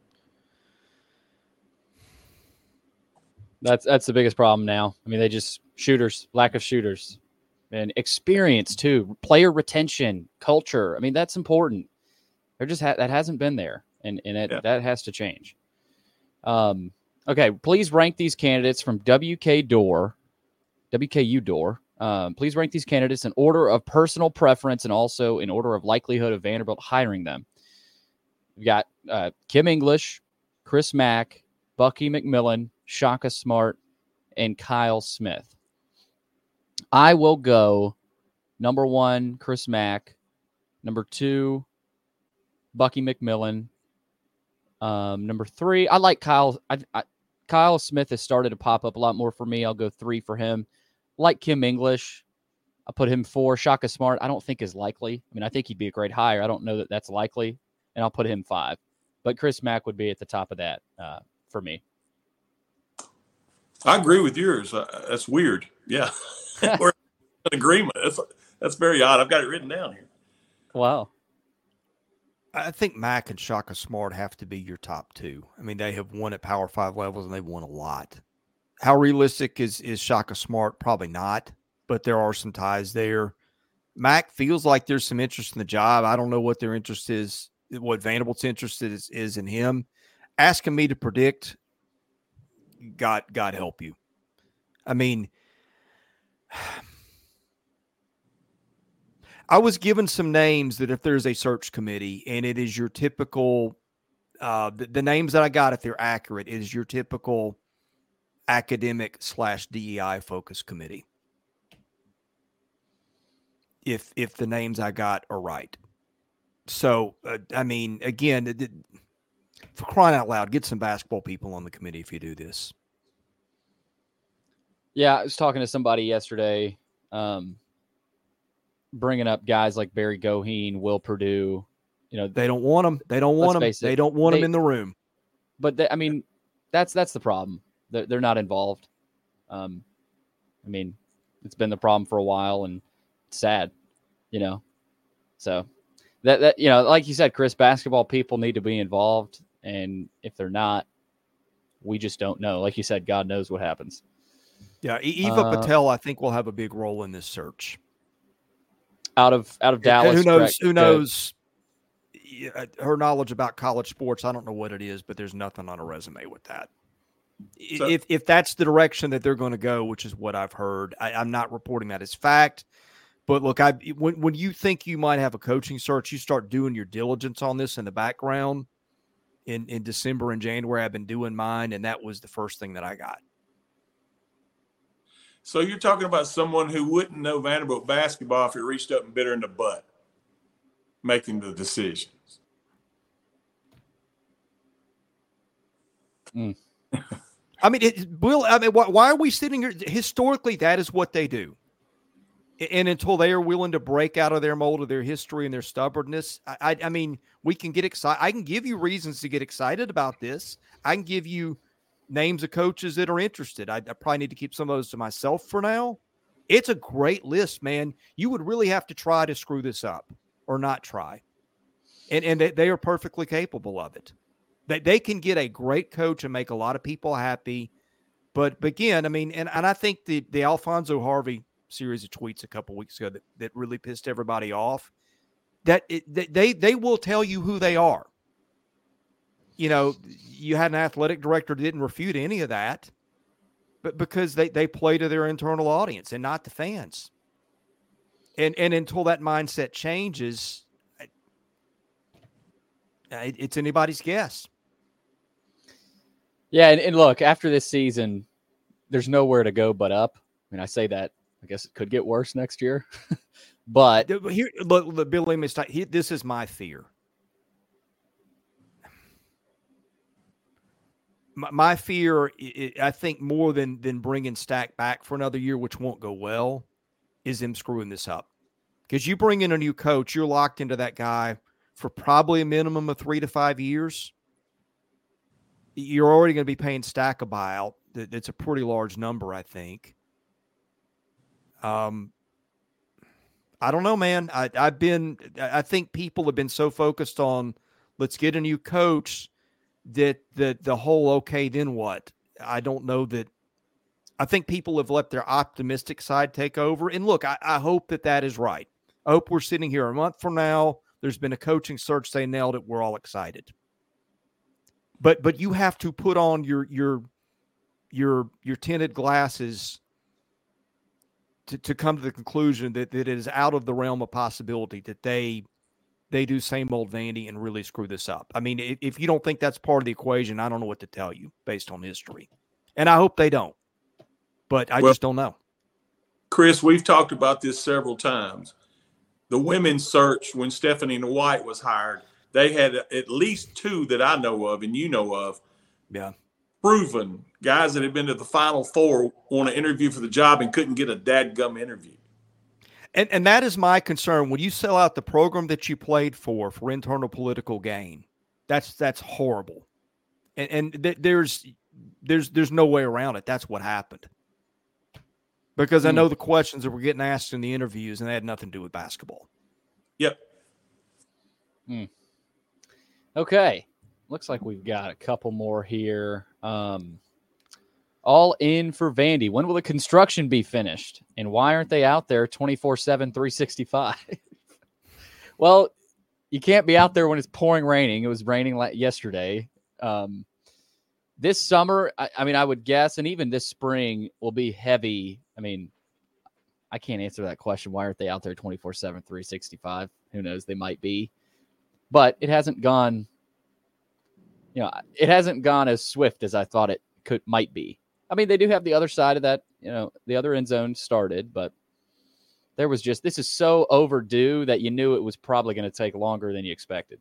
That's that's the biggest problem now. I mean, they just shooters, lack of shooters, and experience too, player retention, culture. I mean, that's important. They're just ha- that hasn't been there, and and it, Yeah. that has to change. Um. Okay, please rank these candidates from W K Door, W K U Door. Um, please rank these candidates in order of personal preference and also in order of likelihood of Vanderbilt hiring them. We've got uh, Kim English, Chris Mack, Bucky McMillan, Shaka Smart, and Kyle Smith. I will go number one, Chris Mack. Number two, Bucky McMillan. Um, number three, I like Kyle. I, I, Kyle Smith has started to pop up a lot more for me. I'll go three for him. Like Kim English, I'll put him four. Shaka Smart, I don't think is likely. I mean, I think he'd be a great hire. I don't know that that's likely, and I'll put him five. But Chris Mack would be at the top of that uh, for me. I agree with yours. Uh, that's weird. Yeah. We're in agreement. That's, that's very odd. I've got it written down here. Wow. I think Mack and Shaka Smart have to be your top two. I mean, they have won at Power Five levels, and they've won a lot. How realistic is, is Shaka Smart? Probably not, but there are some ties there. Mack feels like there's some interest in the job. I don't know what their interest is, what Vanderbilt's interest is, is in him. Asking me to predict, God, God help you. I mean, I was given some names that if there's a search committee and it is your typical, uh, the, the names that I got, if they're accurate, is your typical academic slash D E I focus committee. If, if the names I got are right. So, uh, I mean, again, it, it, for crying out loud, get some basketball people on the committee if you do this. Yeah, I was talking to somebody yesterday, um, bringing up guys like Barry Goheen, Will Purdue. You know, They don't want them. They don't want them. face it, They don't want they- them in the room. but they, I mean, that's that's the problem. They're, they're not involved. Um, I mean, it's been the problem for a while, and it's sad, you know. So that that you know, like you said, Chris, basketball people need to be involved, and if they're not, we just don't know. Like you said, God knows what happens. Yeah, E- Eva Uh, Patel, I think, will have a big role in this search. Out of out of And Dallas, who knows? correct? Who Good. knows? Yeah, her knowledge about college sports, I don't know what it is, but there's nothing on a resume with that. I- So- if if that's the direction that they're going to go, which is what I've heard, I, I'm not reporting that as fact, But look, I when when you think you might have a coaching search, you start doing your diligence on this in the background. In in December and January, I've been doing mine, and that was the first thing that I got. So you're talking about someone who wouldn't know Vanderbilt basketball if it reached up and bit her in the butt, making the decisions. Mm. I mean, it, Will. I mean, why, why are we sitting here? Historically, that is what they do. And until they are willing to break out of their mold of their history and their stubbornness, I, I, I mean, we can get excited. I can give you reasons to get excited about this. I can give you names of coaches that are interested. I, I probably need to keep some of those to myself for now. It's a great list, man. You would really have to try to screw this up or not try. And, and they, they are perfectly capable of it. They, they can get a great coach and make a lot of people happy. But, but again, I mean, and, and I think the, the Alfonso Harvey series of tweets a couple weeks ago that, that really pissed everybody off, that, it, that they they will tell you who they are. You know, you had an athletic director that didn't refute any of that, but because they, they play to their internal audience and not the fans. And and until that mindset changes, it, it's anybody's guess. Yeah, and, and look, after this season, there's nowhere to go but up. I mean, I say that. I guess it could get worse next year. But here, look, look, Billy, this is my fear. My, my fear, I think, more than than bringing Stack back for another year, which won't go well, is them screwing this up. Because you bring in a new coach, you're locked into that guy for probably a minimum of three to five years. You're already going to be paying Stack a buyout. That's a pretty large number, I think. Um, I don't know, man. I, I've been, I think people have been so focused on let's get a new coach that the the whole okay, then what? I don't know that. I think people have let their optimistic side take over. And look, I, I hope that that is right. I hope we're sitting here a month from now. There's been a coaching search. They nailed it. We're all excited. But but you have to put on your your your your tinted glasses to, to come to the conclusion that, that it is out of the realm of possibility that they they do same old Vandy and really screw this up. I mean, if, if you don't think that's part of the equation, I don't know what to tell you based on history. And I hope they don't. But I well, just don't know. Chris, we've talked about this several times. The women's search, when Stephanie White was hired, they had at least two that I know of and you know of. Yeah. Proven guys that had been to the Final Four want to interview for the job and couldn't get a dadgum interview. And and that is my concern. When you sell out the program that you played for for internal political gain, that's that's horrible. And and th- there's there's there's no way around it. That's what happened. Because mm. I know the questions that were getting asked in the interviews, and they had nothing to do with basketball. Yep. Mm. Okay. Looks like we've got a couple more here. Um, all in for Vandy. When will the construction be finished? And why aren't they out there twenty-four seven, three sixty-five? Well, you can't be out there when it's pouring raining. It was raining like yesterday. Um, this summer, I, I mean, I would guess, and even this spring will be heavy. I mean, I can't answer that question. Why aren't they out there twenty-four seven, three sixty-five? Who knows? They might be. But it hasn't gone... You know, it hasn't gone as swift as I thought it could might be. I mean, they do have the other side of that, you know, the other end zone started, but there was just, this is so overdue that you knew it was probably going to take longer than you expected.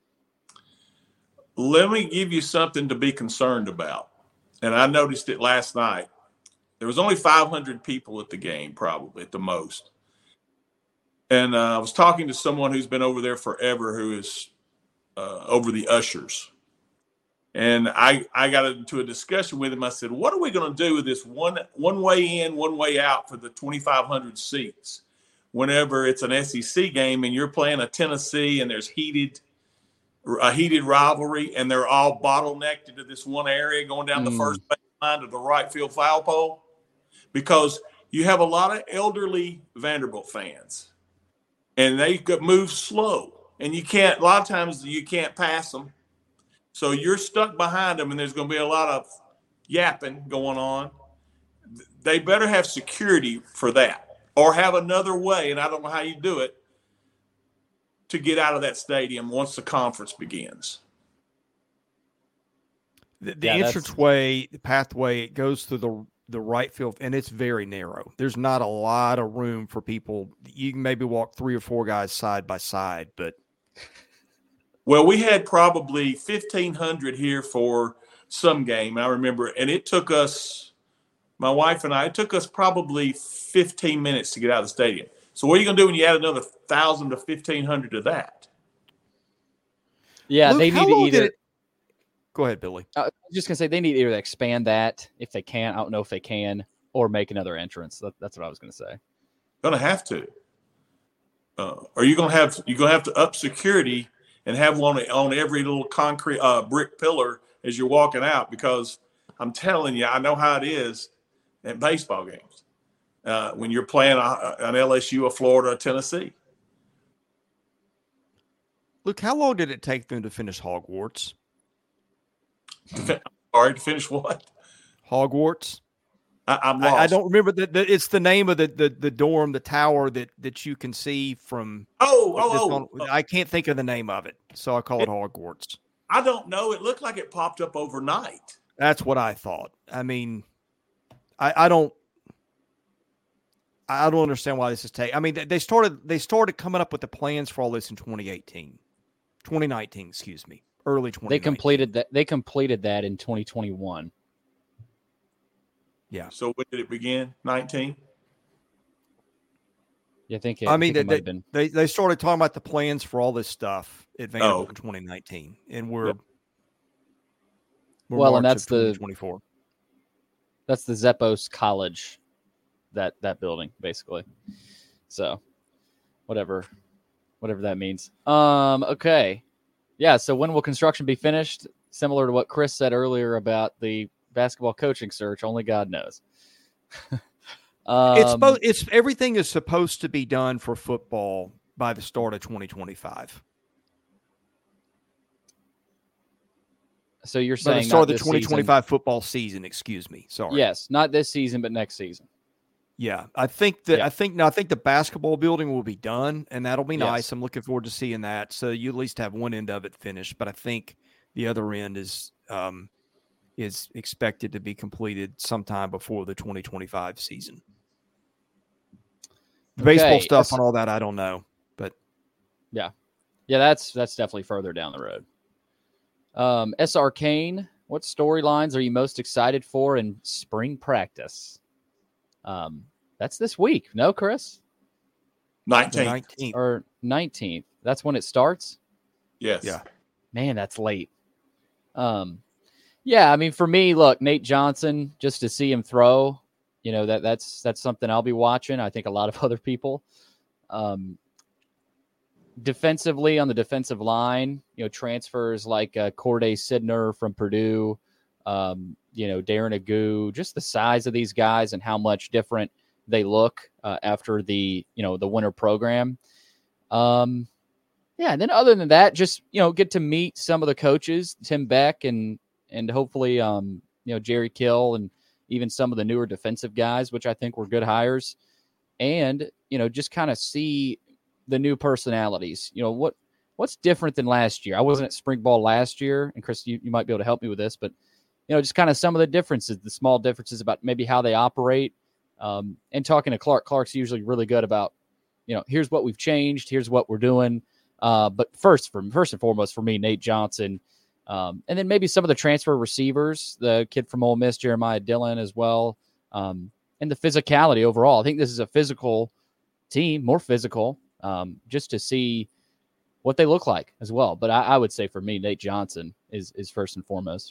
Let me give you something to be concerned about. And I noticed it last night. There was only five hundred people at the game, probably at the most. And uh, I was talking to someone who's been over there forever, who is uh, over the ushers. And I, I got into a discussion with him. I said, what are we going to do with this one one way in, one way out for the twenty-five hundred seats whenever it's an S E C game and you're playing a Tennessee and there's heated a heated rivalry and they're all bottlenecked into this one area going down mm. the first baseline to the right field foul pole? Because you have a lot of elderly Vanderbilt fans and they could move slow and you can't, a lot of times you can't pass them. So you're stuck behind them, and there's going to be a lot of yapping going on. They better have security for that. or have another way, and I don't know how you do it, to get out of that stadium once the conference begins. The, the Yeah, that's- entranceway, the pathway, it goes through the the right field, and it's very narrow. There's not a lot of room for people. You can maybe walk three or four guys side by side, but Well, we had probably fifteen hundred here for some game, I remember, and it took us, my wife and I, it took us probably fifteen minutes to get out of the stadium. So what are you going to do when you add another one thousand to fifteen hundred to that? Yeah, Luke, they how need to long did either. it- Go ahead, Billy. I was just gonna say they need to either expand that if they can. I don't know if they can, or make another entrance. That, that's what I was gonna say. Going to have to. Uh, are you going to have you're going to have to up security and have one on every little concrete uh, brick pillar as you're walking out? Because I'm telling you, I know how it is at baseball games uh, when you're playing a, an L S U, a Florida, a Tennessee. Luke, how long did it take them to finish Hogwarts? To fin- Sorry, to finish what? Hogwarts? I, I'm lost. I, I don't remember the, the it's the name of the, the the dorm, the tower that that you can see from. Oh, that's oh, oh. on- I can't think of the name of it, so I call it Hogwarts. I don't know. It looked like it popped up overnight. That's what I thought. I mean, I, I don't, I don't understand why this is taking. I mean, they- they started they started coming up with the plans for all this in twenty eighteen, twenty nineteen, excuse me, early twenty nineteen. They completed that. They completed that in twenty twenty-one. Yeah. So when did it begin? nineteen? Yeah, I think. It, I mean, think it might they, have been. they they started talking about the plans for all this stuff at Vanderbilt Oh. in twenty nineteen, and we're, Yep. we're Well, and March that's of the- twenty twenty-four. That's the Zeppos College, that that building basically. So, whatever, whatever that means. Um. Okay. Yeah. So when will construction be finished? Similar to what Chris said earlier about the basketball coaching search, only God knows. um, It's both. It's everything is supposed to be done for football by the start of twenty twenty-five. So you're By saying the start not of the this twenty season. twenty-five football season. Excuse me. Sorry. Yes, not this season, but next season. Yeah, I think that Yeah. I think no, I think the basketball building will be done, and that'll be Yes. nice. I'm looking forward to seeing that. So you at least have one end of it finished, but I think the other end is um, is expected to be completed sometime before the twenty twenty-five season. The baseball Okay, stuff let's- and all that, I don't know, but Yeah, that's that's definitely further down the road. Um, S. Arcane, what storylines are you most excited for in spring practice? Um, that's this week, no, Chris? the nineteen. nineteenth. Or nineteenth. That's when it starts? Yes. Yeah. Man, that's late. Um, yeah, I mean, for me, look, Nate Johnson, just to see him throw, you know, that that's that's something I'll be watching. I think a lot of other people. Um, defensively, on the defensive line, you know, transfers like uh, Corday Sidner from Purdue, um, you know, Darren Agu, just the size of these guys and how much different they look uh, after the, you know, the winter program. Um, yeah, and then other than that, just, you know, get to meet some of the coaches, Tim Beck and and hopefully, um, you know, Jerry Kill and even some of the newer defensive guys, which I think were good hires. And, you know, just kind of see the new personalities. You know, what what's different than last year? I wasn't at spring ball last year, and Chris, you, you might be able to help me with this, but, you know, just kind of some of the differences, the small differences about maybe how they operate. Um, and talking to Clark, Clark's usually really good about, you know, here's what we've changed, here's what we're doing. Uh, but first, for first and foremost, for me, Nate Johnson, um, and then maybe some of the transfer receivers, the kid from Ole Miss, Jeremiah Dillon, as well, um, and the physicality overall. I think this is a physical team, more physical, um, just to see what they look like as well. But I, I would say for me, Nate Johnson is is first and foremost.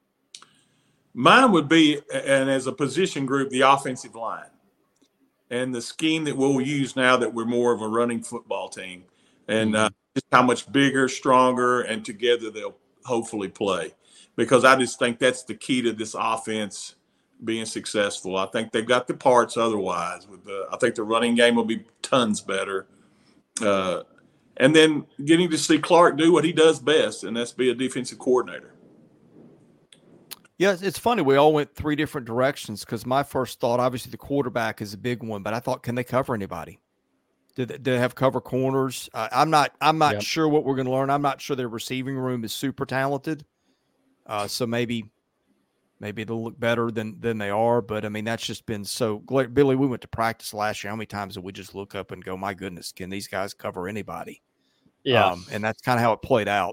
Mine would be, and as a position group, the offensive line and the scheme that we'll use now that we're more of a running football team, and uh, just how much bigger, stronger, and together they'll hopefully play. Because I just think that's the key to this offense being successful. I think they've got the parts otherwise. With the, I think the running game will be tons better. Uh, and then getting to see Clark do what he does best, and that's be a defensive coordinator. Yeah, it's funny. We all went three different directions because my first thought, obviously, the quarterback is a big one, but I thought, can they cover anybody? Do they, do they have cover corners? Uh, I'm not. I'm not Yep. sure what we're going to learn. I'm not sure their receiving room is super talented. Uh, so maybe, maybe they'll look better than than they are. But I mean, that's just been so. Billy, we went to practice last year. How many times did we just look up and go, "My goodness, can these guys cover anybody?" Yeah, um, and that's kind of how it played out.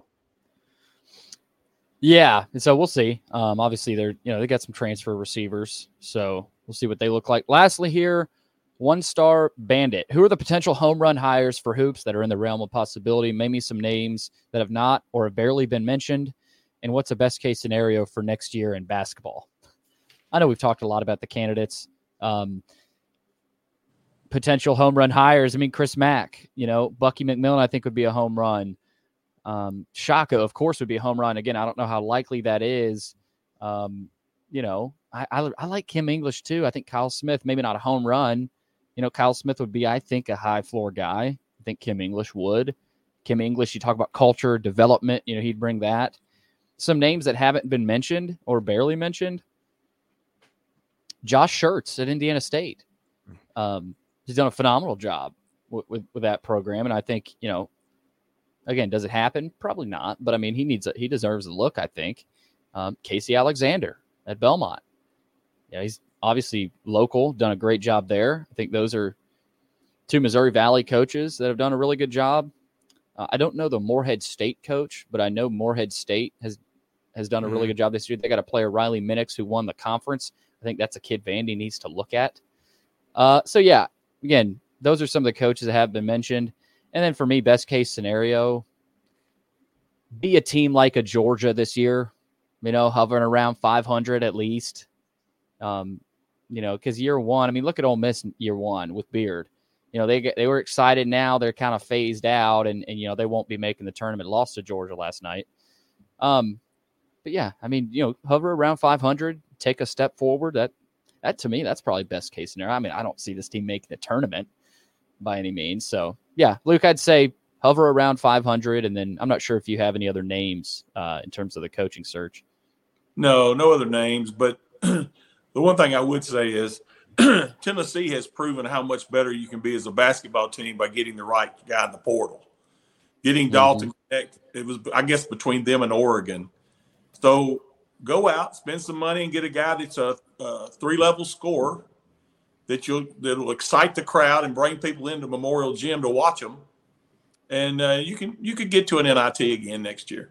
Yeah, and so we'll see. Um, obviously, they're you know they got some transfer receivers, so we'll see what they look like. Lastly, here, one star bandit. Who are the potential home run hires for hoops that are in the realm of possibility? Maybe some names that have not or have barely been mentioned, and what's a best case scenario for next year in basketball? I know we've talked a lot about the candidates. Um, potential home run hires. I mean, Chris Mack, you know, Bucky McMillan, I think would be a home run. Um, Shaka, of course, would be a home run. Again, I don't know how likely that is. Um, you know, I, I, I like Kim English too. I think Kyle Smith, maybe not a home run. You know, Kyle Smith would be, I think, a high floor guy. I think Kim English would. Kim English, you talk about culture, development, you know, he'd bring that. Some names that haven't been mentioned or barely mentioned. Josh Schertz at Indiana State. Um, he's done a phenomenal job with, with, with that program. And I think, you know, again, does it happen? Probably not. But I mean, he needs a, he deserves a look, I think. Um, Casey Alexander at Belmont. Yeah, he's obviously local, done a great job there. I think those are two Missouri Valley coaches that have done a really good job. Uh, I don't know the Morehead State coach, but I know Morehead State has has done a really good job this year. They got a player, Riley Minix, who won the conference. I think that's a kid Vandy needs to look at. Uh, so, yeah, again, those are some of the coaches that have been mentioned. And then for me, best case scenario, be a team like a Georgia this year, you know, hovering around five hundred at least. Um, you know, because year one, I mean, look at Ole Miss year one with Beard. You know, they get, they were excited. Now they're kind of phased out, and, and, you know, they won't be making the tournament. Lost to Georgia last night. Um, but, yeah, I mean, you know, hover around five hundred, take a step forward. That, that to me, that's probably best case scenario. I mean, I don't see this team making the tournament by any means. So, yeah, Luke, I'd say hover around five hundred, and then I'm not sure if you have any other names uh, in terms of the coaching search. No, no other names. But the one thing I would say is Tennessee has proven how much better you can be as a basketball team by getting the right guy in the portal. Getting Dalton Mm-hmm. connect, it was, I guess, between them and Oregon. So go out, spend some money, and get a guy that's a, a three-level scorer that you'll that'll excite the crowd and bring people into Memorial Gym to watch them. And uh, you can you could get to an N I T again next year.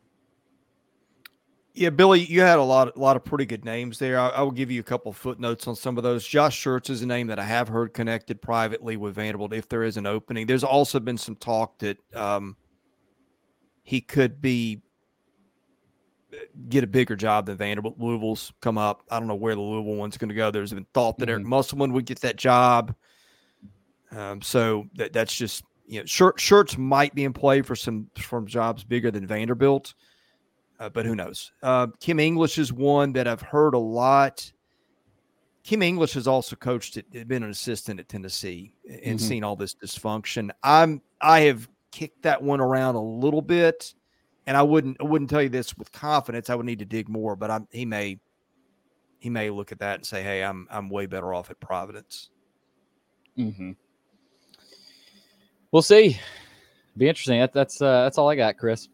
Yeah, Billy, you had a lot, a lot of pretty good names there. I, I will give you a couple of footnotes on some of those. Josh Schertz is a name that I have heard connected privately with Vanderbilt if there is an opening. There's also been some talk that um, he could be get a bigger job than Vanderbilt. Louisville's come up. I don't know where the Louisville one's going to go. There's been thought that mm-hmm. Eric Musselman would get that job. Um, so that that's just, you know, Schertz, Schertz might be in play for some from jobs bigger than Vanderbilt. Uh, but who knows? Uh, Kim English is one that I've heard a lot. Kim English has also coached it, been an assistant at Tennessee, and mm-hmm. seen all this dysfunction. I'm I have kicked that one around a little bit, and I wouldn't I wouldn't tell you this with confidence. I would need to dig more, but I'm, he may he may look at that and say, "Hey, I'm I'm way better off at Providence." Mm-hmm. We'll see. Be interesting. That, that's uh, that's all I got, Chris.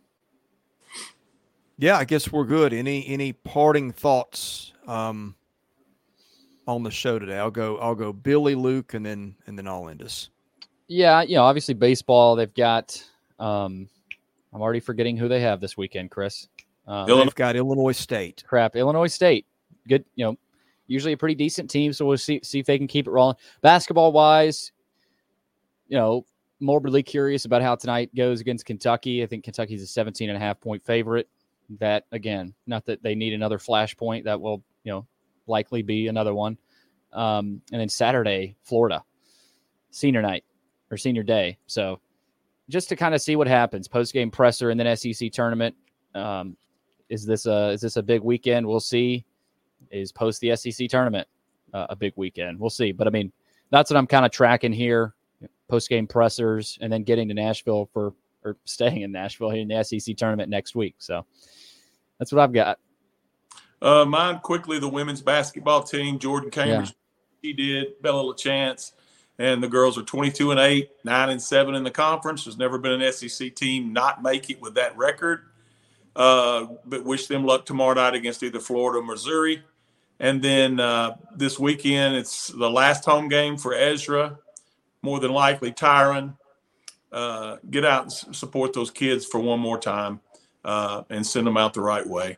Yeah, I guess we're good. Any any parting thoughts um, on the show today? I'll go I'll go Billy, Luke, and then and then I'll end us. Yeah, you know, obviously baseball. They've got. Um, I'm already forgetting who they have this weekend, Chris. Um, they've got Illinois State. Crap, Illinois State. Good, you know, usually a pretty decent team. So we'll see see if they can keep it rolling. Basketball wise, you know, morbidly curious about how tonight goes against Kentucky. I think Kentucky's a seventeen and a half point favorite. That, again, not that they need another flashpoint. That will, you know, likely be another one. Um, and then Saturday, Florida, senior night or senior day. So just to kind of see what happens, post-game presser and then S E C tournament. Um, is this a is this a big weekend? We'll see. Is post the S E C tournament uh, a big weekend? We'll see. But, I mean, that's what I'm kind of tracking here, post-game pressers and then getting to Nashville for or staying in Nashville in the S E C tournament next week. So that's what I've got. Uh, mine quickly, the women's basketball team, Jordan Cambridge, Yeah. she did, Bella LaChance, and the girls are twenty-two and eight, nine and seven in the conference. There's never been an S E C team not make it with that record. Uh, but wish them luck tomorrow night against either Florida or Missouri. And then uh, this weekend, it's the last home game for Ezra, more than likely Tyron. Uh, get out and s- support those kids for one more time uh, and send them out the right way.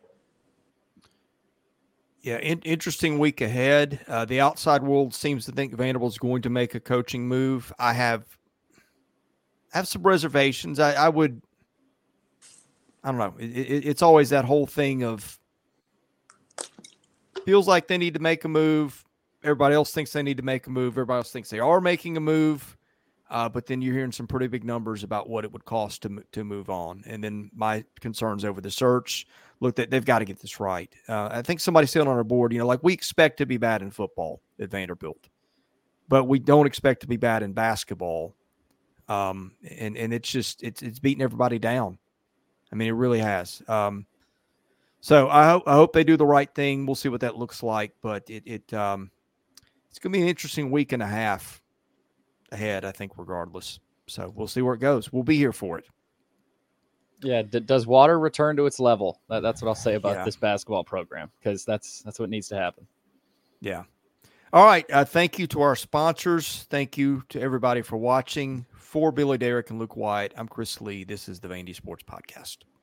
Yeah, in, interesting week ahead. Uh, the outside world seems to think Vanderbilt's going to make a coaching move. I have have some reservations. I, I would, I don't know. It, it, it's always that whole thing of feels like they need to make a move. Everybody else thinks they need to make a move. Everybody else thinks they are making a move. Uh, but then you're hearing some pretty big numbers about what it would cost to to move on. And then my concerns over the search. Look, that they've got to get this right. Uh, I think somebody said on our board, you know, like we expect to be bad in football at Vanderbilt, but we don't expect to be bad in basketball. Um, and and it's just it's it's beating everybody down. I mean, it really has. Um, so I hope I hope they do the right thing. We'll see what that looks like, but it it um, it's going to be an interesting week and a half ahead, I think, regardless. So we'll see where it goes. We'll be here for it. Yeah. D- does water return to its level? That, that's what I'll say about Yeah. this basketball program, because that's that's what needs to happen. Yeah. All right. Uh, thank you to our sponsors. Thank you to everybody for watching. For Billy Derrick and Luke White, I'm Chris Lee. This is the Vandy Sports Podcast.